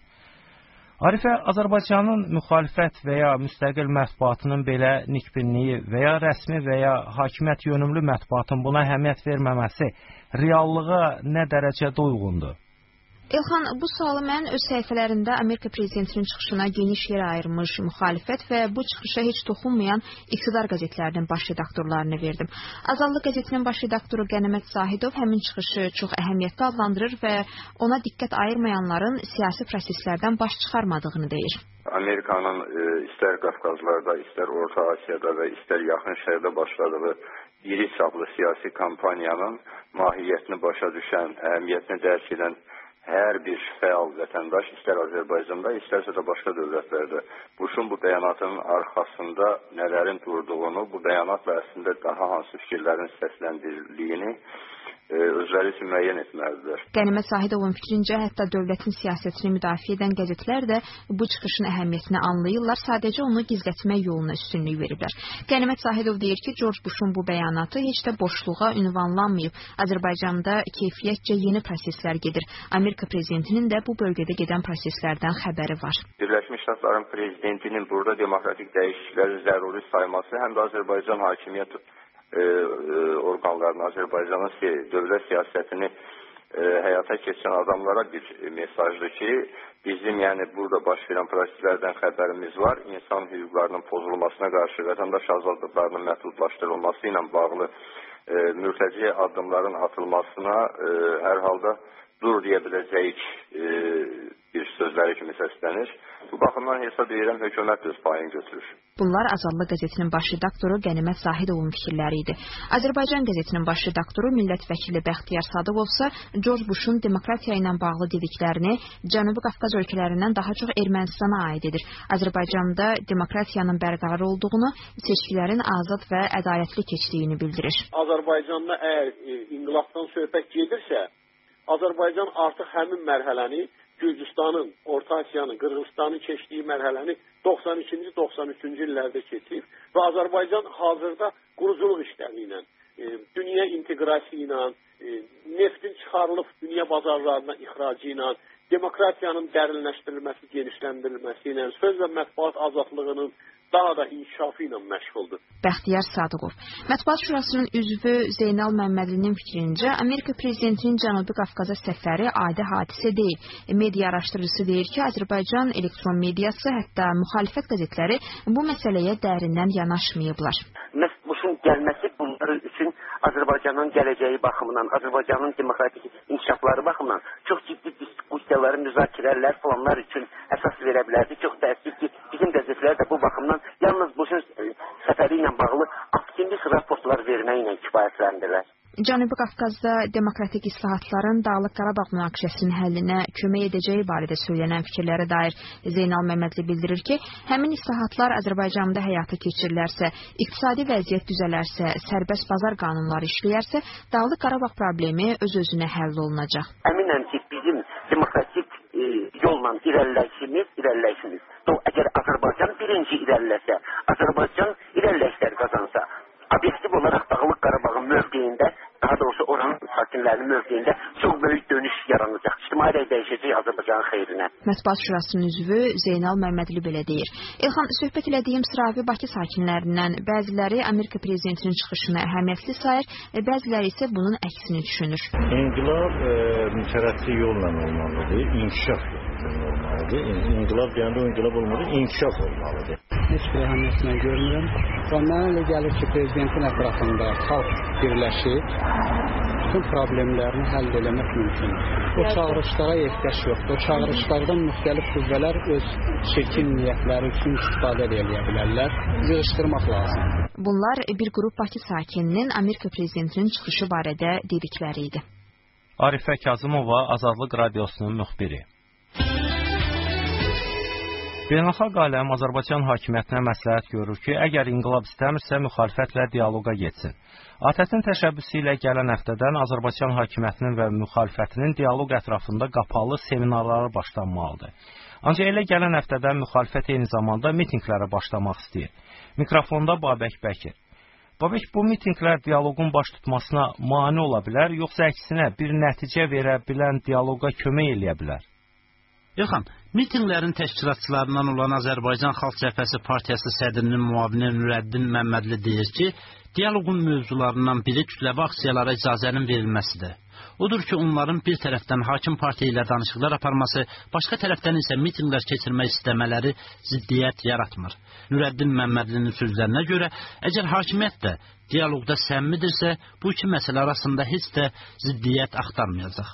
Arifə, Azərbaycanın müxalifət və ya müstəqil mətbuatının belə nikbinliyi və ya rəsmi və ya hakimiyyət yönümlü mətbuatın buna əhəmiyyət verməməsi reallığa nə dərəcədə uyğundur? Elxan, bu sualı mən öz səhifələrində Amerika prezidentinin çıxışına geniş yer ayırmış müxalifət və bu çıxışa heç toxunmayan iqtidar qəzetlərinin baş redaktorlarını verdim. Azadlıq qəzetinin baş redaktoru Qənimət Zahidov həmin çıxışı çox əhəmiyyətli adlandırır və ona diqqət ayırmayanların siyasi proseslərdən baş çıxarmadığını deyir. Amerikanın e, istər Qafqazlarda, istər Orta Asiyada və istər Yaxın Şərqdə başladığı iri çaplı siyasi kampaniyanın mahiyyətini başa düşən, əhəmiyyətini dərk edən hər bir fəal vətəndaş, istər Azərbaycanda, istərsə də başqa dövlətlərdə Bush'un bu bəyanatının arxasında nələrin durduğunu, bu bəyanatla əslində daha hansı fikirlərin səsləndirildiyini e, özləri üçün müəyyən etməlidirlər. Qənimət Zahidovun fikrincə, hətta dövlətin siyasətini müdafiə edən qəzetlər də bu çıxışın əhəmiyyətini anlayırlar, sadəcə onu gizlətmək yoluna üstünlük veriblər. Qənimət Zahidov deyir ki, George Bush'un bu bəyanatı heç də boşluğa ünvanlanmayıb. Azərbaycanda keyfiyyətcə yeni proseslər gedir. Amerika prezidentinin də bu bölgədə gedən proseslərdən xəbəri var. Birləşmiş Ştatların prezidentinin burada demokratik dəyişiklikləri zəruri sayması həm də Azərbaycan hakimiyyət e, e, orqanlarının, Azərbaycanın si dövlət siyasətini e, həyata keçən adamlara bir e, mesajdır ki, bizim yəni burada baş verən proseslərdən xəbərimiz var. İnsan hüquqlarının pozulmasına qarşı vətəndaş azadlıqlarının məhdudlaşdırılması ilə bağlı e, mürtəci addımların atılmasına e, hər halda dur deyə biləcəyik e, bir sözləri kimi səslənir. Bu baxımdan hesab edirəm, hökumət öz payını götürür. Bunlar Azadlıq qəzetinin baş redaktoru Qənimət Zahidovun fikirləri idi. Azərbaycan qəzetinin baş redaktoru millət vəkili Bəxtiyar Sadıqovsa George Bush'un demokratiya ilə bağlı dediklərini Cənubi Qafqaz ölkələrindən daha çox Ermənistana aid edir. Azərbaycanda demokratiyanın bərqərar olduğunu, seçkilərin azad və ədalətli keçdiyini bildirir. Azərbaycanda əgər e, inqilabdan söhbət gedirsə, Azərbaycan artıq həmin mərhələni Gürcüstanın, Orta Asiyanın, Qırğızstanın keçdiyi mərhələni doxsan ikinci doxsan üçüncü illərdə keçib və Azərbaycan hazırda quruculuq işləri ilə, e, dünya inteqrasiya ilə, e, neftin çıxarılıb dünya bazarlarına ixracı ilə, demokratiyanın dərinləşdirilməsi, genişləndirilməsi ilə, söz və mətbuat azadlığının daha da inkişafı ilə məşğuldur. Bəxtiyar Sadıqov. Mətbuat Şurasının üzvü Zeynal Məmmədlinin fikrincə, Amerika prezidentinin Cənubi Qafqaza səfəri adi hadisə deyil. Media araşdırıcısı deyir ki, Azərbaycan elektron mediası, hətta müxalifət qəzetləri bu məsələyə dərindən yanaşmayıblar. Bush'un Bushun gəlməsi bunları üçün Azərbaycanın gələcəyi baxımından, Azərbaycanın demokratik inkişafları baxımından çox ciddi diskussiyaları, müzakirələr, planlar üçün əsas verə bilərdi. Çox təəssüf ki, bizim qəzetlər də bu baxımdan yalnız Bushun səfəri ilə bağlı aktivist raportlar verməklə kifayətləndirlər. Cənubi Qafqazda demokratik islahatların Dağlıq Qarabağ münaqişəsinin həllinə kömək edəcəyi barədə söylənən fikirlərə dair Zeynal Məmmədli bildirir ki, həmin islahatlar Azərbaycanda həyata keçirilərsə, iqtisadi vəziyyət düzələrsə, sərbəst bazar qanunları işləyərsə, Dağlıq Qarabağ problemi öz-özünə həll olunacaq. Əminəm ki, bizim demokratik e, yolla irəliləyişimiz, irəliləyişimiz. Əgər Azərbaycan birinci irəliləsə, Azərbaycan irəliləyişlər qazansa, obyektiv olaraq Dağlıq Qarabağın mövqeyində, daha doğrusu oranın sakinlərinin mövqeyində çox böyük dönüş yaranacaq. İctimai rəy dəyişəcək Azərbaycanın xeyrinə. Mətbuat Şurasının üzvü Zeynal Məmmədli belə deyir. Elxan, söhbət elədiyim sıravi Bakı sakinlərindən bəziləri Amerika prezidentinin çıxışını əhəmiyyətli sayır, bəziləri isə bunun əksini düşünür. İnqilab e, mütərəqqi yolla olmalıdır, inkişaf yolla olmalıdır. İnqilab deyəndə o inqilab olmalıdır, inkişaf olmalıdır. Heç bir əhəmiyyətlə görmürəm. Və mənə elə gəlir ki, prezidentin ətrafında xalq birləşib, bütün problemlərini həll eləmək mümkündür. O çağırışlara ehtiyac yoxdur. O çağırışlardan müxtəlif qüvvələr öz çirkin niyyətləri üçün istifadə edə bilərlər. Yığışdırmaq lazımdır. Bunlar bir qrup Bakı sakininin Amerika prezidentinin çıxışı barədə dedikləri idi. Arifə Kazımova, Azadlıq Radiosunun müxbiri. Beynəlxalq aləm Azərbaycan hakimiyyətinə məsləhət görür ki, əgər inqilab istəmirsə, müxalifətlə dialoqa getsin. ATƏT-in təşəbbüsü ilə gələn həftədən Azərbaycan hakimiyyətinin və müxalifətinin dialoq ətrafında qapalı seminarları başlanmalıdır. Ancaq elə gələn həftədən müxalifət eyni zamanda mitinqlərə başlamaq istəyir. Mikrofonda Babək Bəkir. Babək, bu mitinqlər dialoqun baş tutmasına mane ola bilər, yoxsa əksinə bir nəticə verə bilən dialoqa kömək eləyə bilər? Elxan, mitinqlərin təşkilatçılarından olan Azərbaycan Xalq Cəbhəsi Partiyası sədrinin müavini Nurəddin Məmmədli deyir ki, dialoqun mövzularından biri kütləvi aksiyalara icazənin verilməsidir. Odur ki, onların bir tərəfdən hakim partiya ilə danışıqlar aparması, başqa tərəfdən isə mitinqlər keçirmək istəmələri ziddiyyət yaratmır. Nurəddin Məmmədlinin sözlərinə görə, əgər hakimiyyət də dialoqda səmimidirsə, bu iki məsələ arasında heç də ziddiyyət axtarmayacaq.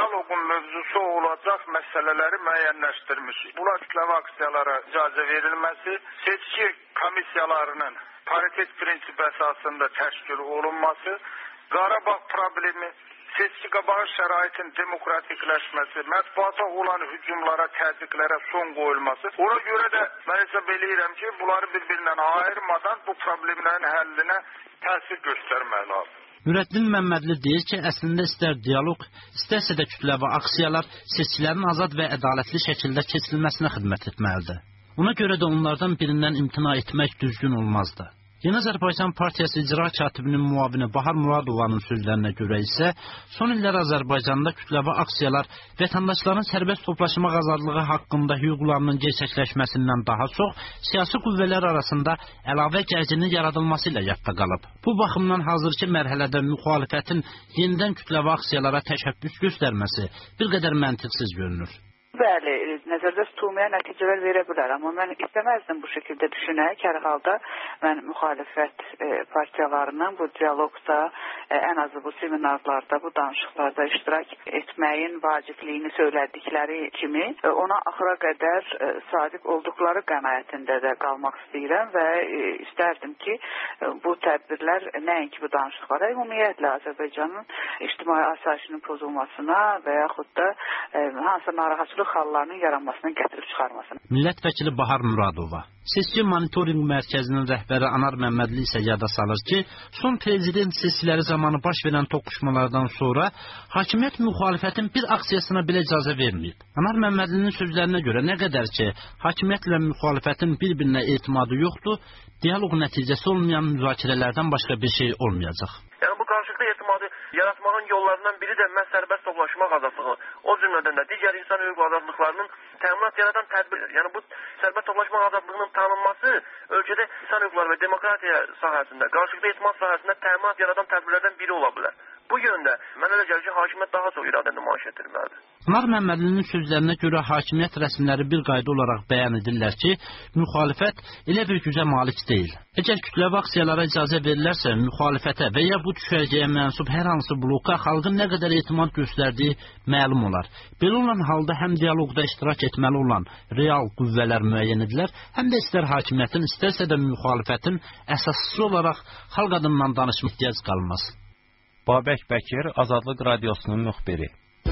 Məsələləri müəyyənləşdirmiş. Bunlar kütləvi aksiyalara icazə verilməsi, seçki komissiyalarının paritet prinsipi əsasında təşkil olunması, Qarabağ problemi, seçki qabağı şəraitin demokratikləşməsi, mətbuata olan hücumlara, təzyiqlərə son qoyulması. Ona görə də mən hesab eləyirəm ki, bunları bir-birindən ayırmadan bu problemlərin həllinə təsir göstərmək lazım. Nurəddin Məmmədli deyir ki, əslində istər dialoq, istərsə də kütləvi aksiyalar seçkilərin azad və ədalətli şəkildə keçirilməsinə xidmət etməlidir. Ona görə də onlardan birindən imtina etmək düzgün olmazdı. Yeni Azərbaycan Partiyası icra katibinin müavini Bahar Muradovanın sözlərinə görə isə, son illər Azərbaycanda kütləvi aksiyalar vətəndaşların sərbəst toplaşmaq azadlığı haqqında hüquqlarının gerçəkləşməsindən daha çox siyasi qüvvələr arasında əlavə gərginlik yaradılması ilə yadda qalıb. Bu baxımdan hazırki mərhələdə müxalifətin yenidən kütləvi aksiyalara təşəbbüs göstərməsi bir qədər məntiqsiz görünür. Bəli, nəzərdə tutulmayan nəticələr verə bilər, amma mən istəməzdim bu şəkildə düşünək. Hər halda mən müxalifət e, partiyalarının bu dialoqda, e, ən azı bu seminarlarda, bu danışıqlarda iştirak etməyin vacibliyini söylədikləri kimi e, ona axıra qədər e, sadiq olduqları qənaətində də qalmaq istəyirəm və e, istərdim ki, e, bu tədbirlər nəinki bu danışıqlara, ümumiyyətlə Azərbaycanın ictimai asayişinin pozulmasına və yaxud da e, hansısa narahatçılıq hallarının yaranmasına gətirib çıxarmasına. Millət vəkili Bahar Muradova. Seçki monitorinq mərkəzinin rəhbəri Anar Məmmədli isə yada salır ki, son prezident seçkiləri zamanı baş verən toqquşmalardan sonra hakimiyyət müxalifətin bir aksiyasına belə icazə verməyib. Anar Məmmədlinin sözlərinə görə nə qədər ki, hakimiyyətlə müxalifətin bir-birinə etimadı yoxdur, dialoq nəticəsi olmayan müzakirələrdən başqa bir şey olmayacaq. Yəni bu qarşılıqlı etimadı yaratmağın yollarından biri də məhz sərbəst toplaşmaq azadlığı, o cümlədən də digər insan hüquq azadlıqlarının təminat yaradan tədbirdir. Yəni bu sərbəst toplaşmaq azadlığının tanınması ölkədə insan hüquqları və demokratiya sahəsində, qarşılıqlı etimad sahəsində təminat yaradan tədbirlərdən biri ola bilər. Bu yöndə mənə elə gəlir ki, hakimiyyət daha çox iradə nümayiş etdirməlidir. Anar Məmmədlinin sözlərinə görə hakimiyyət rəsmiləri bir qayda olaraq bəyan edirlər ki, müxalifət elə bir gücə malik deyil. Əgər kütləvi aksiyalara icazə verilərsə, müxalifətə və ya bu düşərgəyə mənsub hər hansı bloka xalqın nə qədər etimad göstərdiyi məlum olar. Belə olan halda həm dialoqda iştirak etməli olan real qüvvələr müəyyən edilir, həm də istər hakimiyyətin, istərsə də müxalifətin əsasçısı olaraq xalq adından danışma ehtiyac qalmaz. Babək Bəkir, Azadlıq Radiosunun müxbiri.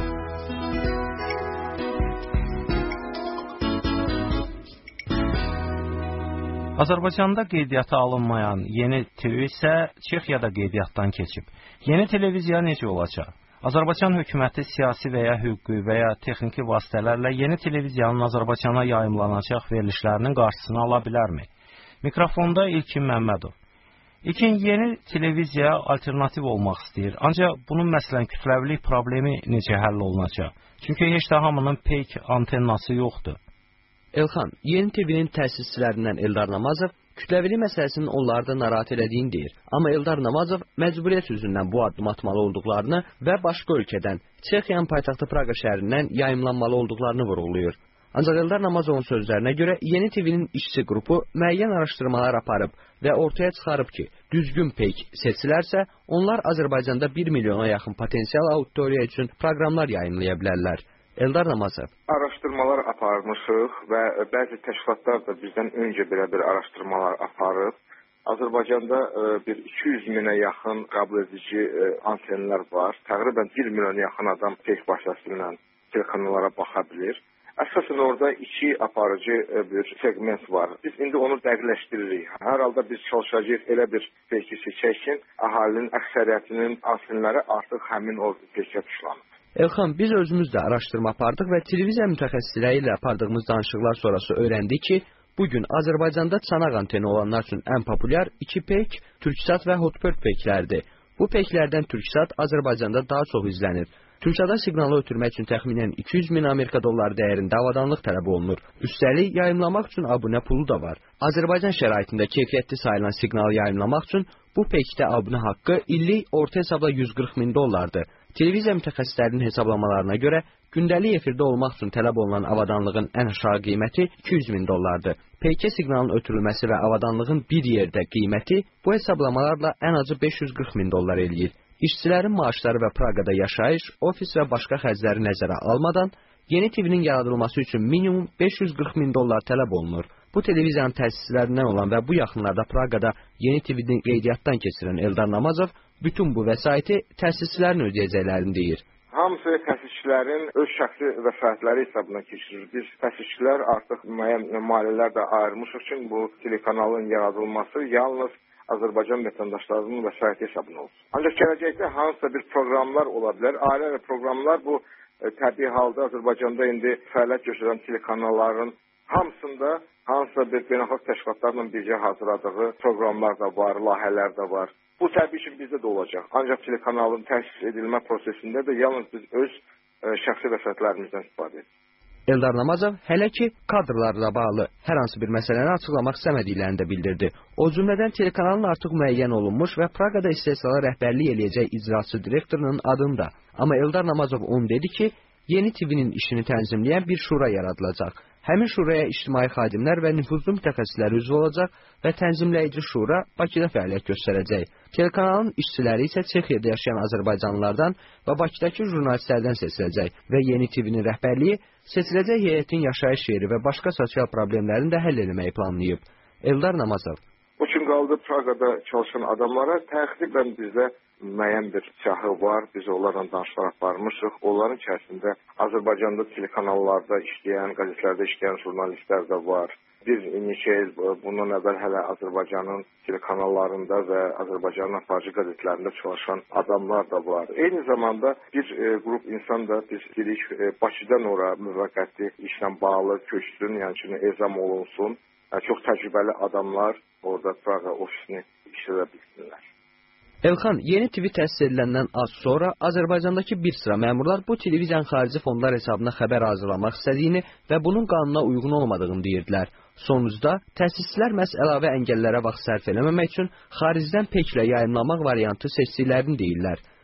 Azərbaycanda qeydiyyata alınmayan Yeni T V isə Çexiyada qeydiyyatdan keçib. Yeni televiziya necə olacaq? Azərbaycan hökuməti siyasi və ya hüquqi və ya texniki vasitələrlə yeni televiziyanın Azərbaycana yayımlanacaq verilişlərinin qarşısını ala bilərmi? Mikrofonda İlkin Məmmədov. İlkin, yeni televiziya alternativ olmaq istəyir. Ancaq bunun məsələn kütləvilik problemi necə həll olunacaq? Çünki heç də hamının peyk antennası yoxdur. Elxan, Yeni T V-nin təsisçilərindən Eldar Namazov kütləvili məsələsinin onları da narahat elədiyini deyir. Amma Eldar Namazov məcburiyyət üzündən bu addım atmalı olduqlarını və başqa ölkədən, Çexiyanın paytaxtı Praqa şəhərindən yayımlanmalı olduqlarını vurğulayır. Ancaq Eldar Namazovun sözlərinə görə Yeni T V-nin işçi qrupu müəyyən araşdırmalar aparıb və ortaya çıxarıb ki, düzgün peyk seçilərsə, onlar Azərbaycanda bir milyona yaxın potensial auditoriya üçün proqramlar yayımlaya bilərlər. Eldar Namazov. Araşdırmalar aparmışıq və bəzi təşkilatlar da bizdən öncə belə bir araşdırmalar aparıb. Azərbaycanda bir iki yüz minə yaxın qəbul edici antenlər var. Təqribən bir milyona yaxın adam peyk vasitəsilə telekanallara baxa bilir. Əsasən orada iki aparıcı bir segment var. Biz indi onu dəqiqləşdiririk. Hər halda biz çalışacağıq elə bir peyki seçək ki, əhalinin əksəriyyətinin antenləri artıq həmin o peykə tuşlanır. Elxan, biz özümüz də araşdırma apardıq və televiziya mütəxəssisləri ilə apardığımız danışıqlar sonrası öyrəndik ki, bugün Azərbaycanda çanaq anteni olanlar üçün ən populyar iki peyk, Türksat və Hotbird peyklərdir. Bu peyklərdən Türksat Azərbaycanda daha çox izlənir. Türksada siqnalı ötürmək üçün təxminən iki yüz min Amerika dolları dəyərində avadanlıq tələb olunur. Üstəlik, yayımlamaq üçün abunə pulu da var. Azərbaycan şəraitində keyfiyyətli sayılan siqnalı yayımlamaq üçün bu peykdə abunə haqqı illik orta hesabla yüz qırx min dollardır. Televiziya mütəxəssislərinin hesablamalarına görə gündəlik efirdə olmaq üçün tələb olunan avadanlığın ən aşağı qiyməti iki yüz min dollardır. Peykə siqnalın ötürülməsi və avadanlığın bir yerdə qiyməti bu hesablamalarla ən azı beş yüz qırx min dollar eləyir. İşçilərin maaşları və Praqada yaşayış, ofis və başqa xərcləri nəzərə almadan Yeni T V-nin yaradılması üçün minimum beş yüz qırx min dollar tələb olunur. Bu televiziyanın təsislərindən olan və bu yaxınlarda Praqada Yeni T V-ni qeydiyyatdan keçirən Eldar Namazov bütün bu vəsaiti təsisçilərin ödəyəcəklərini deyir. Hamısı təsisçilərin öz şəxsi vəsaitləri hesabına keçirir. Biz təsisçilər artıq müəyyən maliyyələr də ayırmışıq ki, bu telekanalın yaradılması yalnız Azərbaycan vətəndaşlarının vəsaiti hesabına olsun. Ancaq gələcəkdə hansısa bir proqramlar ola bilər. Ailə və proqramlar bu e, təbii halda Azərbaycanda indi fəaliyyət göstərən telekanalların hamısında hansısa bir beynəlxalq təşkilatlarla birgə hazırladığı proqramlar da var, layihələr də var. Bu təbii ki, bizdə də olacaq. Ancaq telekanalın təsis edilmə prosesində də yalnız biz öz e, şəxsi vəsaitlərimizdən istifadə edirik. Eldar Namazov hələ ki, kadrlarla bağlı hər hansı bir məsələni açıqlamaq istəmədiklərini də bildirdi. O cümlədən telekanalın artıq müəyyən olunmuş və Praqada istehsala rəhbərlik eləyəcək icraçı direktorunun adını da. Amma Eldar Namazov onu dedi ki, Yeni T V-nin işini tənzimləyən bir şura yaradılacaq. Həmin şuraya ictimai xadimlər və nüfuzlu mütəxəssislər üzv olacaq və tənzimləyici şura Bakıda fəaliyyət göstərəcək. Telekanalın işçiləri isə Çexiyada yaşayan azərbaycanlılardan və Bakıdakı jurnalistlərdən seçiləcək və Yeni T V-nin rəhbərliyi seçiləcək heyətin yaşayış yeri və başqa sosial problemlərini də həll etməyi planlayıb. Eldar Namazov. O üçün qaldı Praqada çalışan adamlara təxminən bizdə müəyyən bir siyahı var. Biz onlarla danışıqlar aparmışıq. Onların içərisində Azərbaycanda telekanallarda işləyən, qəzetlərdə işləyən jurnalistlər də var. Bir neçə il bundan əvvəl hələ Azərbaycanın telekanallarında və Azərbaycanın aparıcı qəzetlərində çalışan adamlar da var. Eyni zamanda bir e, qrup insan da biz dedik e, Bakıdan ora müvəqqəti işlə bağlı köçsün, yəni ki, ezam olunsun. Yəni, çox təcrübəli adamlar orada Praqa ofisini işlədə bilsinlər. Elxan, Yeni T V təsis ediləndən az sonra Azərbaycandakı bir sıra məmurlar bu televiziyanın xarici fondlar hesabına xəbər hazırlamaq istədiyini və bunun qanuna uyğun olmadığını deyirdilər. Sonucda təsisçilər məhz əlavə əngəllərə vaxt sərf eləməmək üçün xaricdən peklə yayımlamaq variantı seçdiklərini deyirlər.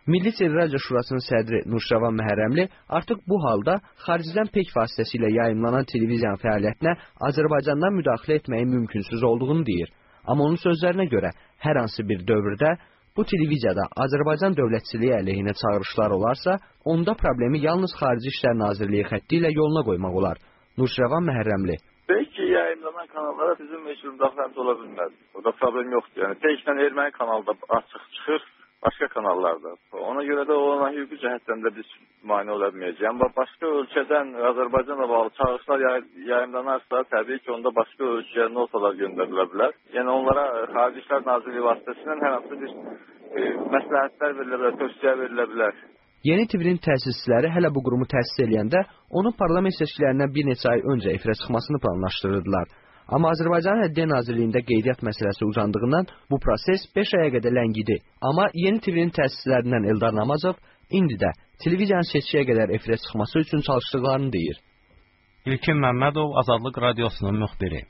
Milli Televiziya Şurasının sədri Nurşavan Məhərrəmli artıq bu halda xaricdən peyk vasitəsilə yayımlanan televiziyanın fəaliyyətinə Azərbaycandan müdaxilə etməyin mümkünsüz olduğunu deyir. Amma onun sözlərinə görə hər hansı bir dövrdə bu televiziyada Azərbaycan dövlətçiliyi əleyhinə çağırışlar olarsa, onda problemi yalnız Xarici İşlər Nazirliyi xətti ilə yoluna qoymaq olar. Nurşavan Məhərrəmli. Peyki yayımlanan kanallara bizim heç müdaxiləmiz ola bilməz. Orada problem yoxdur. Yəni Peykdən erməni kanalda açıq çıxır, başqa kanallarda. Ona görə də ona hüquqi cəhətdən də biz mane ola bilməyəcəyik. Amma başqa ölkədən Azərbaycanla bağlı çağırışlar yayımlanarsa, təbii ki, onda başqa ölkəyə notalar göndərilə bilər. Yəni onlara Xarici İşlər Nazirliyi vasitəsilə hər hansı bir e, məsləhətlər verilə bilər, tövsiyə verilə bilər. Yeni T V-nin təsisçiləri hələ bu qurumu təsis edəndə onun parlament seçkilərindən bir neçə ay öncə efirə çıxmasını planlaşdırırdılar. Amma Azərbaycanın Ədliyyə Nazirliyində qeydiyyat məsələsi uzandığından bu proses beş aya qədər ləngidi. Amma Yeni T V-nin təsisçilərindən Eldar Namazov indi də televiziyanın seçkiyə qədər efirə çıxması üçün çalışdıqlarını deyir. İlkin Məmmədov, Azadlıq Radiosunun müxbiri.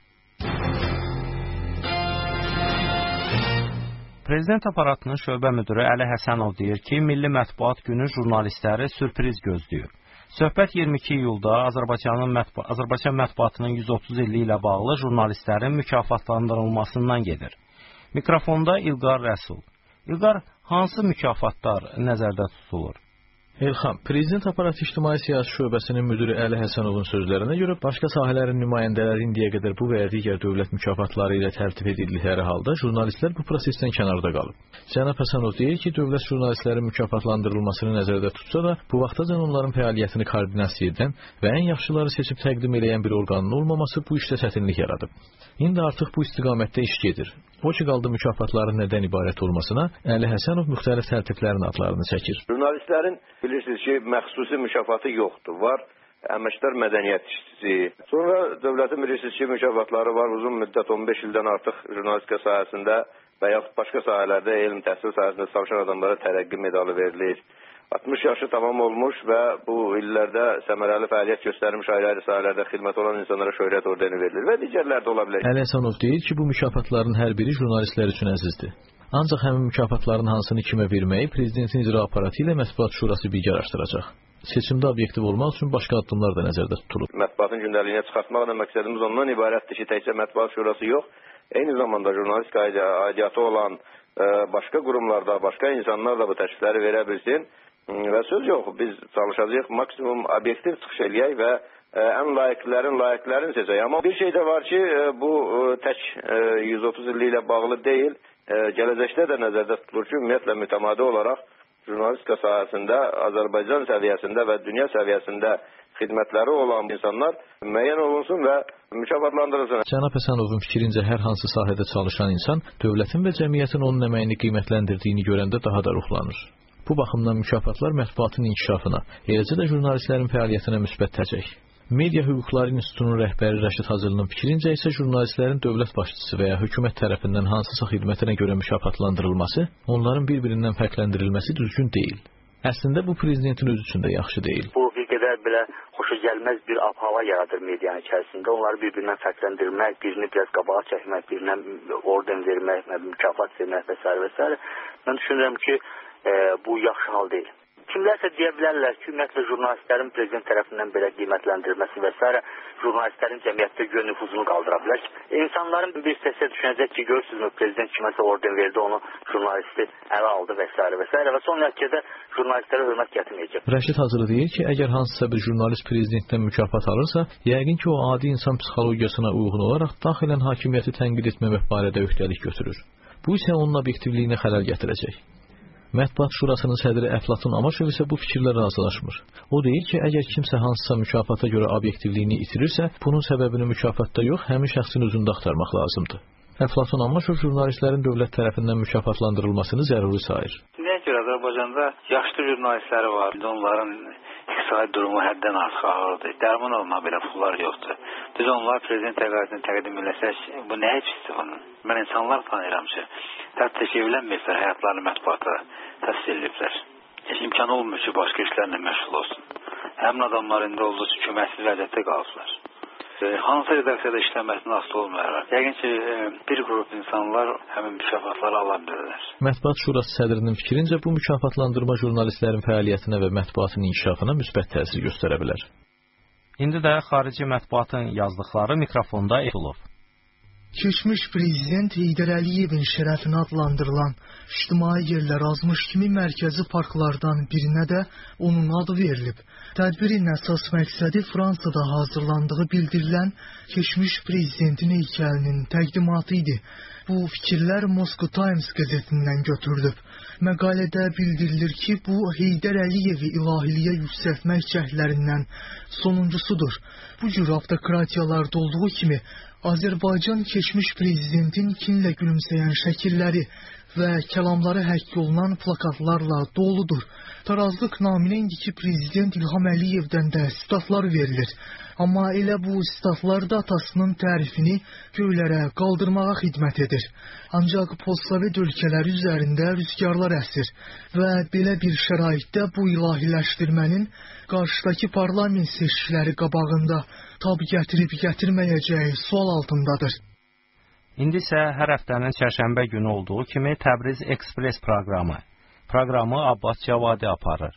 Prezident aparatının şöbə müdürü Əli Həsənov deyir ki, Milli Mətbuat Günü jurnalistləri sürpriz gözləyir. Söhbət iyirmi iki iyulda Azərbaycanın mətbu Azərbaycan mətbuatının yüz otuz illiyi ilə bağlı jurnalistlərin mükafatlandırılmasından gedir. Mikrofonda İlqar Rəsul. İlqar, hansı mükafatlar nəzərdə tutulur? Elxan, Prezident Aparatı İctimai Siyasi Şöbəsinin müdürü Əli Həsənovun sözlərinə görə başqa sahələrin nümayəndələri indiyə qədər bu və ya digər dövlət mükafatları ilə təltif edildikləri halda jurnalistlər bu prosesdən kənarda qalıb. Cənab Həsənov deyir ki, dövlət jurnalistlərin mükafatlandırılmasını nəzərdə tutsa da, bu vaxtacan onların fəaliyyətini koordinasiya edən və ən yaxşıları seçib təqdim edən bir orqanın olmaması bu işdə çətinlik yaradıb. İndi artıq bu istiqamətdə iş gedir. O ki qaldı mükafatların nədən ibarət olmasına, Əli Həsənov müxtəlif təltiflərin adlarını çəkir. Jurnalistlərin bilirsiniz ki, məxsusi mükafatı yoxdur. Var əməkdar mədəniyyət işçisi. Sonra dövlətin bilirsiniz ki, mükafatları var. Uzun müddət on beş ildən artıq jurnalistika sahəsində və yaxud başqa sahələrdə elm təhsil sahəsində çalışan adamlara tərəqqi medalı verilir. altmış yaşı tamam olmuş və bu illərdə səmərəli fəaliyyət göstərmiş ayrı-ayrı sahələrdə xidmət olan insanlara şöhrət ordeni verilir və digərlər də ola bilər. Əli Həsənov deyir ki, bu mükafatların hər biri jurnalistlər üçün əzizdir. Ancaq həmin mükafatların hansını kimə verməyi Prezidentin icra aparatı ilə Mətbuat Şurası birgə araşdıracaq. Seçimdə obyektiv olmaq üçün başqa addımlar da nəzərdə tutulur. Mətbuatın gündəliyinə çıxartmaqla məqsədimiz ondan ibarətdir ki, təkcə Mətbuat Şurası yox, eyni zamanda jurnalistika aidiyyatı olan ə, başqa qurumlarda, başqa insanlar da bu təklifləri verə bilsin. Və söz yox, biz çalışacağıq, maksimum obyektiv çıxış eləyək və ə, ən layiqlərin layiqlərini seçək. Amma bir şey də var ki, ə, bu ə, tək ə, yüz otuz illiyi ilə bağlı deyil, ə, gələcəkdə də nəzərdə tutulur ki, ümumiyyətlə mütəmadi olaraq jurnalistika sahəsində, Azərbaycan səviyyəsində və dünya səviyyəsində xidmətləri olan insanlar müəyyən olunsun və mükafatlandırılsın. Cənab Həsənovun fikrincə hər hansı sahədə çalışan insan dövlətin və cəmiyyətin onun əməyini qiymətləndirdiyini görəndə daha da ruhlanır. Bu baxımdan mükafatlar mətbuatın inkişafına, eləcə də jurnalistlərin fəaliyyətinə müsbət təcək. Media Hüquqları İnstitutunun rəhbəri Rəşid Hacılının fikrincə isə jurnalistlərin dövlət başçısı və ya hökumət tərəfindən hansısa xidmətinə görə mükafatlandırılması, onların bir-birindən fərqləndirilməsi düzgün deyil. Əslində bu prezidentin özü üçün də yaxşı deyil. Bu bir qədər belə xoşagəlməz bir ab-hava yaradır medianın içərisində. Onları bir-birindən fərqləndirmək, birini biraz qabağa çəkmək, birinə orden vermək, mükafat vermək və s. və s. Mən düşünürəm ki, e, bu yaxşı hal deyil. Kimlərsə deyə bilərlər ki, ümumiyyətlə jurnalistlərin prezident tərəfindən belə qiymətləndirilməsi və s. jurnalistlərin cəmiyyətdə göz nüfuzunu qaldıra bilər. İnsanların bir səsə düşünəcək ki, görürsünüzmü, prezident kiməsə orden verdi, onu jurnalisti ələ aldı və s. və s. və son nəticədə jurnalistlərə hörmət gətirməyəcək. Rəşid Hacılı deyir ki, əgər hansısa bir jurnalist prezidentdən mükafat alırsa, yəqin ki, o adi insan psixologiyasına uyğun olaraq daxilən hakimiyyəti tənqid etməmək barədə öhdəlik götürür. Bu isə onun obyektivliyinə xələl gətirəcək. Mətbuat Şurasının sədri Əflatun Amaşov isə bu fikirlə razılaşmır. O deyir ki, əgər kimsə hansısa mükafata görə obyektivliyini itirirsə, bunun səbəbini mükafatda yox, həmin şəxsin özündə axtarmaq lazımdır. Əflatun Amaşov jurnalistlərin dövlət tərəfindən mükafatlandırılmasını zəruri sayır. Nəyə görə Azərbaycanda yaşlı jurnalistləri var, onların iqtisadi durumu həddən artıq ağırdır, dərman almaq belə pullar yoxdur. Biz onlar prezident təqaüdünü təqdim eləsək, bu nə hepsidir bunun? Mən insanlar tanıyıram ki, hətta çevrilənməyiblər, həyatlarını mətbuata təhsil ediblər. Heç imkan olmuyor ki, başqa işlərlə məşğul olsun. Həmin adamlar indi olduğu üçün köməksiz vəziyyətdə qalıblar. hansı redaksiyada işləməsindən asılı olmayaraq. Yəqin ki, bir qrup insanlar həmin mükafatları ala bilərlər. Mətbuat Şurası sədrinin fikrincə bu mükafatlandırma jurnalistlərin fəaliyyətinə və mətbuatın inkişafına müsbət təsir göstərə bilər. İndi də xarici mətbuatın yazdıqları mikrofonda etulur. Keçmiş prezident Heydər Əliyevin şərəfinə adlandırılan ictimai yerlər azmış kimi mərkəzi parklardan birinə də onun adı verilib. Tədbirin əsas məqsədi Fransada hazırlandığı bildirilən keçmiş prezidentin heykəlinin təqdimatı idi. Bu fikirlər Moscow Times qəzetindən götürülüb. Məqalədə bildirilir ki, bu Heydər Əliyevi ilahiliyə yüksəltmək cəhdlərindən sonuncusudur. Bu cür avtokratiyalarda olduğu kimi Azərbaycan keçmiş prezidentin kinlə gülümsəyən şəkilləri və kəlamları həkk olunan plakatlarla doludur. Tarazlıq naminə indiki prezident İlham Əliyevdən də sitatlar verilir. Amma elə bu sitatlar da atasının tərifini göylərə qaldırmağa xidmət edir. Ancaq postsovet ölkələri üzərində rüzgarlar əsir və belə bir şəraitdə bu ilahiləşdirmənin qarşıdakı parlament seçkiləri qabağında tab gətirib gətirməyəcəyi sual altındadır. İndi isə hər həftənin çərşənbə günü olduğu kimi Təbriz Ekspres proqramı. Proqramı Abbas Cavadi aparır.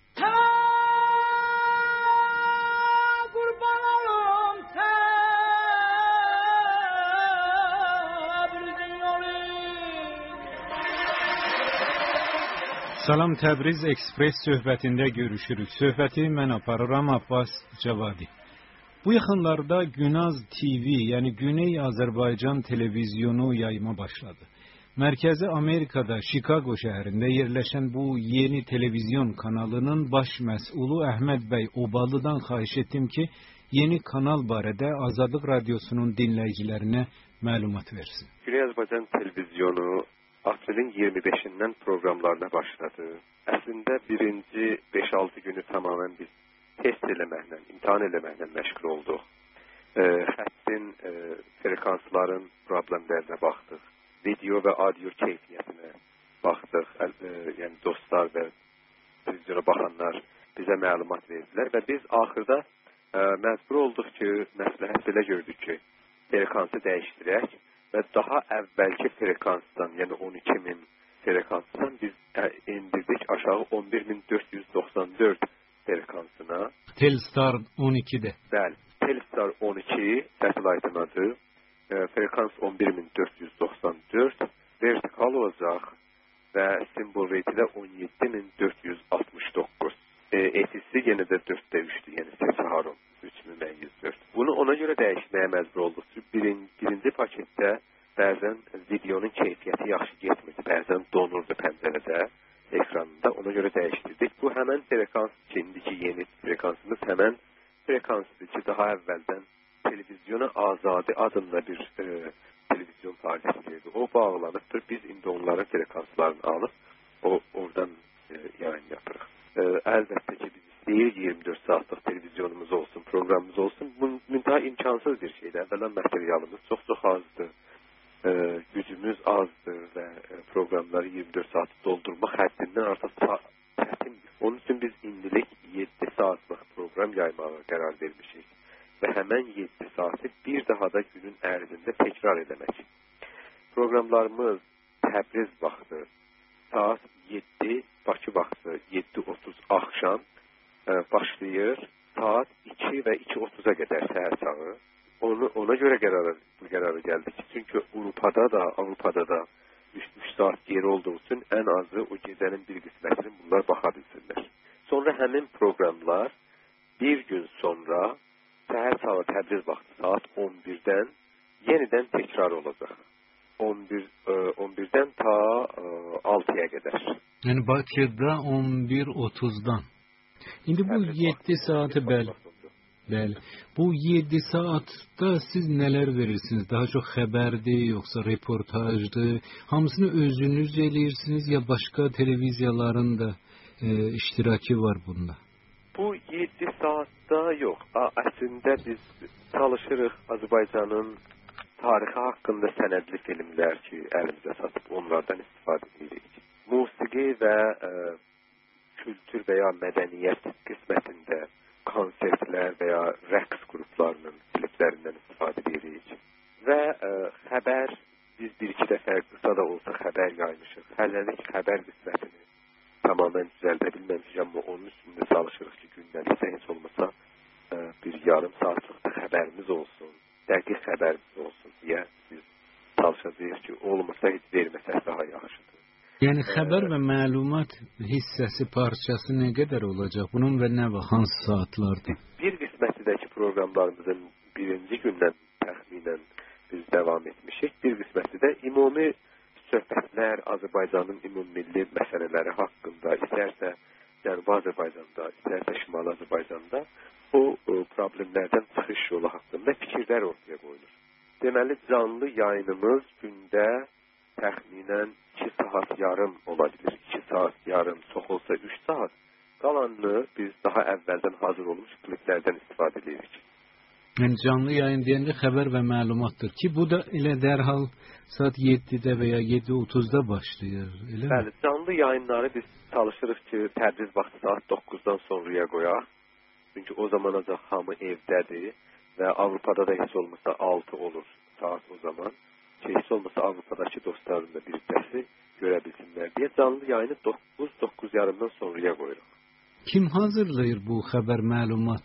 Salam Təbriz Ekspres söhbətində görüşürük. Söhbəti mən aparıram Abbas Cavadi. Bu yaxınlarda Günaz T V, yəni Güney Azərbaycan televizyonu yayıma başladı. Mərkəzi Amerikada, Chicago şəhərində yerləşən bu yeni televizyon kanalının baş məsulu Əhməd bəy Obalıdan xahiş etdim ki, yeni kanal barədə Azadlıq Radiosunun dinləyicilərinə məlumat versin. Güney Azərbaycan televizyonu aprelin iyirmi beşindən proqramlarına başladı. Əslində birinci beş altı günü tamamən biz test eləməklə, imtahan eləməklə məşğul olduq. E, xəttin, e, frekansların problemlərinə baxdıq. Video və audio keyfiyyətinə baxdıq. Əl, e, yəni dostlar və televizyona baxanlar bizə məlumat verdilər və biz axırda e, məcbur olduq ki, məsləhət belə gördük ki, frekansı dəyişdirək və daha əvvəlki frekansdan, yəni on iki min frekansdan biz indirdik aşağı on bir min dörd yüz doxsan dörd frekansına. Telstar on ikidə. Bəli, Telstar on iki satellaytın adı, e, frekans on bir min dörd yüz doxsan dörd, vertikal olacaq və simbol reytilə on yeddi min dörd yüz altmış doqquz. E, etisi yenə də dörddə üçdür, yəni Seçaharon üç min yüz dörd. Bunu ona görə dəyişməyə məcbur olduq. Birin, birinci paketdə bəzən videonun keyfiyyəti yaxşı getmirdi, bəzən donurdu pəncərədə, ekranında, ona görə dəyişdirdik. Bu həmən frekans ki, indiki yeni frekansımız həmən frekansdır ki, daha əvvəldən televizyona Azadi adında bir e, televizyon fəaliyyəti o bağlanıbdır. Biz indi onların frekanslarını alıb, o oradan e, yayın yapırıq. E, əlbəttə ki, biz istəyirik iyirmi dörd saatlıq televizyonumuz olsun, proqramımız olsun. Bu daha imkansız bir şeydir. Əvvələn materialımız çox-çox azdır. E, gücümüz azdır və e, proqramları iyirmi dörd saat doldurmaq həddindən artıq çətindir. Onun üçün biz indilik yeddi saatlıq proqram yaymağa qərar vermişik və həmən yeddi saati bir daha da günün ərzində təkrar eləmək. Proqramlarımız Təbriz vaxtı saat yeddi, Bakı vaxtı yeddi otuz axşam e, başlayır. Saat iki və iki otuza qədər səhər çağı. Onu, ona görə qərarı, bu qərarı gəldi ki, çünki Avropada da, Avropada da üç saat geri olduğu üçün ən azı o gecənin bir qismətini bunlar baxa bilsinlər. Sonra həmin proqramlar bir gün sonra səhər çağı Təbriz vaxtı saat on birdən yenidən təkrar olacaq. on bir, on birdən ta altıya qədər. Yəni Bakıda on bir otuzdan. İndi bu yeddi saatı bəli. Bəli. Bu yeddi saatda siz nələr verirsiniz? Daha çox xəbərdir, yoxsa reportajdır? Hamısını özünüz eləyirsiniz ya başqa televiziyaların da e, iştirakı var bunda? Bu yeddi saatda yox. Əslində biz çalışırıq Azərbaycanın tarixi haqqında sənədli filmlər ki, əlimizə satıb onlardan istifadə edirik. Musiqi və e, kültür və ya mədəniyyət qismətində konsertlər və ya rəqs qruplarının klip sözlərindən istifadə edirik. Və ə, xəbər, biz bir-iki dəfə qısa da olsa xəbər yaymışıq. Hələlik xəbər qismətini tamamen düzəldə bilməmişik, amma onun üstündə çalışırıq ki, gündəlikdə heç olmasa ə, bir yarım saatlıq da xəbərimiz olsun, dəqiq xəbərimiz olsun deyə biz çalışacağıq ki, olmasa heç verməsək daha yaxşıdır. Yəni xəbər və məlumat hissəsi, parçası nə qədər olacaq? Bunun və nə və hansı saatlarda? Bir qismətidəki proqramlarımızın birinci gündən təxminən biz davam etmişik. Bir qismətidə ümumi söhbətlər Azərbaycanın ümummilli məsələləri haqqında, istərsə Cənubi Azərbaycanda, istərsə Şimali Azərbaycanda bu problemlərdən çıxış yolu haqqında fikirlər ortaya qoyulur. Deməli, canlı yayınımız gündə təxminən iki saat yarım ola bilir. iki saat yarım, çox olsa üç saat. Qalanını biz daha əvvəldən hazır olmuş kliplərdən istifadə edirik. Yəni canlı yayın deyəndə xəbər və məlumatdır ki, bu da elə dərhal saat yeddidə və ya yeddi otuzda başlayır, elə mi? Bəli, canlı yayınları biz çalışırıq ki, Təbriz vaxtı saat doqquzdan sonraya qoyaq. Çünki o zaman ancaq hamı evdədir və Avropada da heç olmasa altı olur saat o zaman. Ki, heç olmasa Avropadakı dostların da bir hissəsi görə bilsinlər deyə canlı yayını doqquz doqquz yarımdan sonraya qoyuruq. Kim hazırlayır bu xəbər məlumat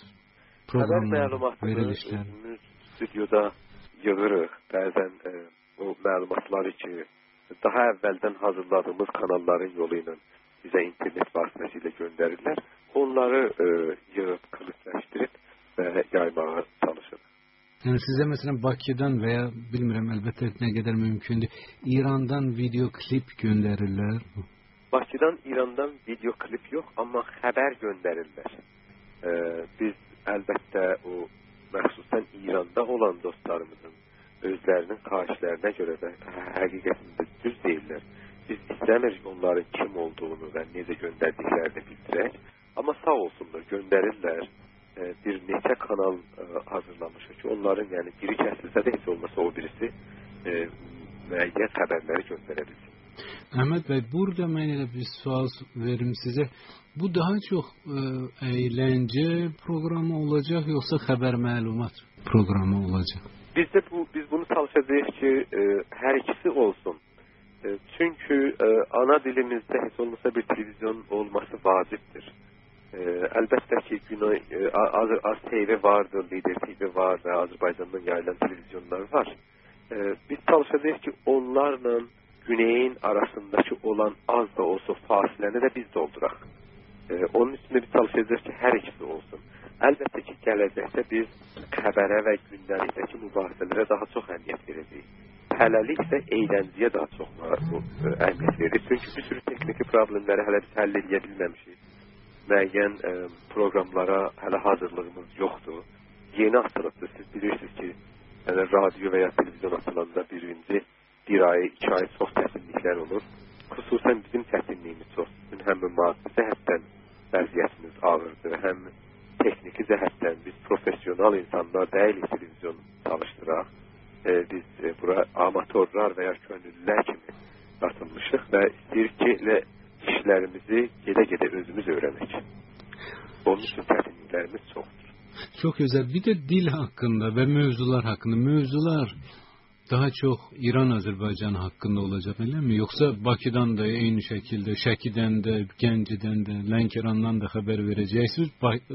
proqramları, verilişləri? Özümüz stüdyoda yığırıq. Bəzən e, o məlumatları ki, daha əvvəldən hazırladığımız kanalların yolu ilə bizə internet vasitəsilə göndərirlər. Onları e, yığıb, klipləşdirib və yaymağa çalışırıq. Yəni sizə məsələn Bakıdan və ya bilmirəm əlbəttə nə qədər mümkündür, İrandan video klip göndərirlər. Bakıdan, İrandan video klip yox, amma xəbər göndərirlər. Ee, biz əlbəttə o məxsusən İranda olan dostlarımızın özlərinin xahişlərinə görə də həqiqətində düz deyirlər. Biz istəmirik onların kim olduğunu və necə göndərdiklərini bildirək. Amma sağ olsunlar, göndərirlər. Bir neçə kanal ə, hazırlamışıq ki, onların yəni biri kəsilsə də heç olmasa o birisi ə, müəyyən xəbərləri göndərə bilsin. Əhməd bəy, burada mən elə bir sual verim sizə. Bu daha çox ə, əyləncə proqramı olacaq, yoxsa xəbər məlumat proqramı olacaq? Bizdə bu, biz bunu çalışacağıq ki, ə, hər ikisi olsun. Ə, çünki ə, ana dilimizdə heç olmasa bir televizyon olması vacibdir. Ə, əlbəttə ki, Güney, Az, Az T V vardır, Lider T V var və Azərbaycandan yayılan televizyonlar var. Ə, biz çalışacağıq ki, onlarla Güneyin arasındakı olan az da olsa fasiləni də biz dolduraq. Ə, onun üstündə biz çalışacağıq ki, hər ikisi olsun. Əlbəttə ki, gələcəkdə biz xəbərə və gündəlikdəki mübahisələrə daha çox əhəmiyyət verəcəyik. Hələlik isə eğləncəyə daha çox əhəmiyyət veririk. Çünki bir sürü texniki problemləri hələ biz həll edə bilməmişik. Müəyyən ə, proqramlara hələ hazırlığımız yoxdur. Yeni açılıbdır. Siz bilirsiniz ki, yəni, radio və ya televizyon açılanda birinci bir ay, iki ay çox çətinliklər olur. Xüsusən bizim çətinliyimiz çox. Həm maddi cəhətdən vəziyyətimiz ağırdır, həm texniki cəhətdən biz profesional insanlar deyilik televizyon çalışdıraq. E, biz e, bura amatorlar və ya könüllülər kimi qatılmışıq və istəyirik ki, elə işlərimizi gedə-gedə özümüz öyrənək. Onun üçün çətinliklərimiz çoxdur. Çox gözəl. Bir də dil haqqında və mövzular haqqında. Mövzular daha çox İran-Azərbaycan haqqında olacaq, eləmi? Yoxsa Bakıdan da eyni şəkildə, Şəkidən də, Gəncədən də, Lənkərandan da xəbər verəcəksiniz.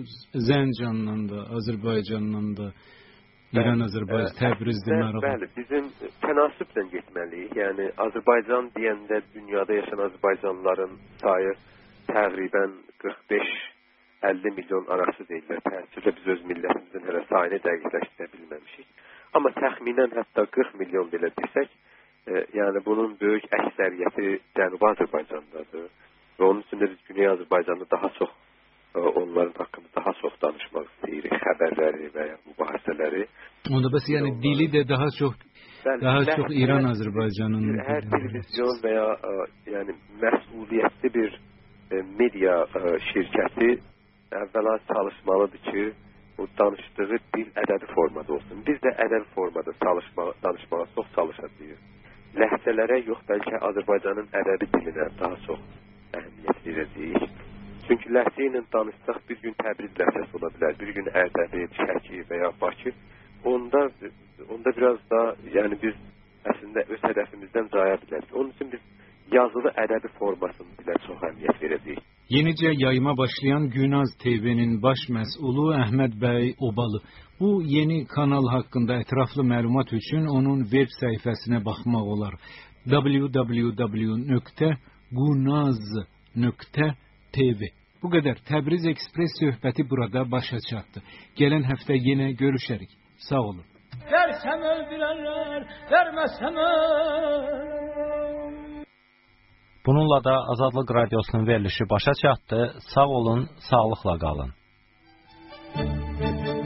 Zəncandan da, Azərbaycandan da, İran-Azərbaycan, Təbrizdə, Mərağa. Bəli, bizim tənasüblə getməliyik. Yəni, Azərbaycan deyəndə dünyada yaşayan Azərbaycanlıların sayı təqribən qırx beş əlli milyon arası deyirlər. Təəssüflə biz öz millətimizin hələ sayını dəqiqləşdirə bilməmişik. Amma təxminən hətta qırx milyon belə desək, e, yəni bunun böyük əksəriyyəti Cənubi Azərbaycandadır. Və onun üçün də biz Güney Azərbaycanda daha çox, e, onların haqqında daha çox danışmaq istəyirik, xəbərləri və ya mübahisələri. Onda bəs yəni dili də daha çox, bəli, daha çox İran-Azərbaycanın. Hər televizyon və ya e, yəni məsuliyyətli bir e, media e, şirkəti əvvəla çalışmalıdır ki, o danışdığı dil ədəbi formada olsun. Biz də ədəbi formada çalışmağa, danışmağa çox çalışacağıq. Ləhcələrə yox, bəlkə Azərbaycanın ədəbi dilinə daha çox əhəmiyyət verəcəyik. Çünki ləhcə ilə danışsaq bir gün Təbriz ləhcəsi ola bilər, bir gün Ərdəbil, Şəki və ya Bakı. onda onda biraz daha yəni biz əslində öz hədəfimizdən caya bilərik. Onun üçün biz yazılı ədəbi formasını bilə çox əhəmiyyət verəcəyik. Yenicə yayıma başlayan Günaz T V'nin baş məsulü Əhməd bəy Obalı. Bu yeni kanal haqqında ətraflı məlumat üçün onun veb səhifəsinə baxmaq olar. w w w nöqtə gunaz nöqtə t v. Bu qədər Təbriz Ekspres söhbəti burada başa çatdı. Gələn həftə yenə görüşərik. Sağ olun. Versem öldürürler, vermesem öldürürler. Bununla da Azadlıq Radiosunun verilişi başa çatdı. Sağ olun, sağlıqla qalın.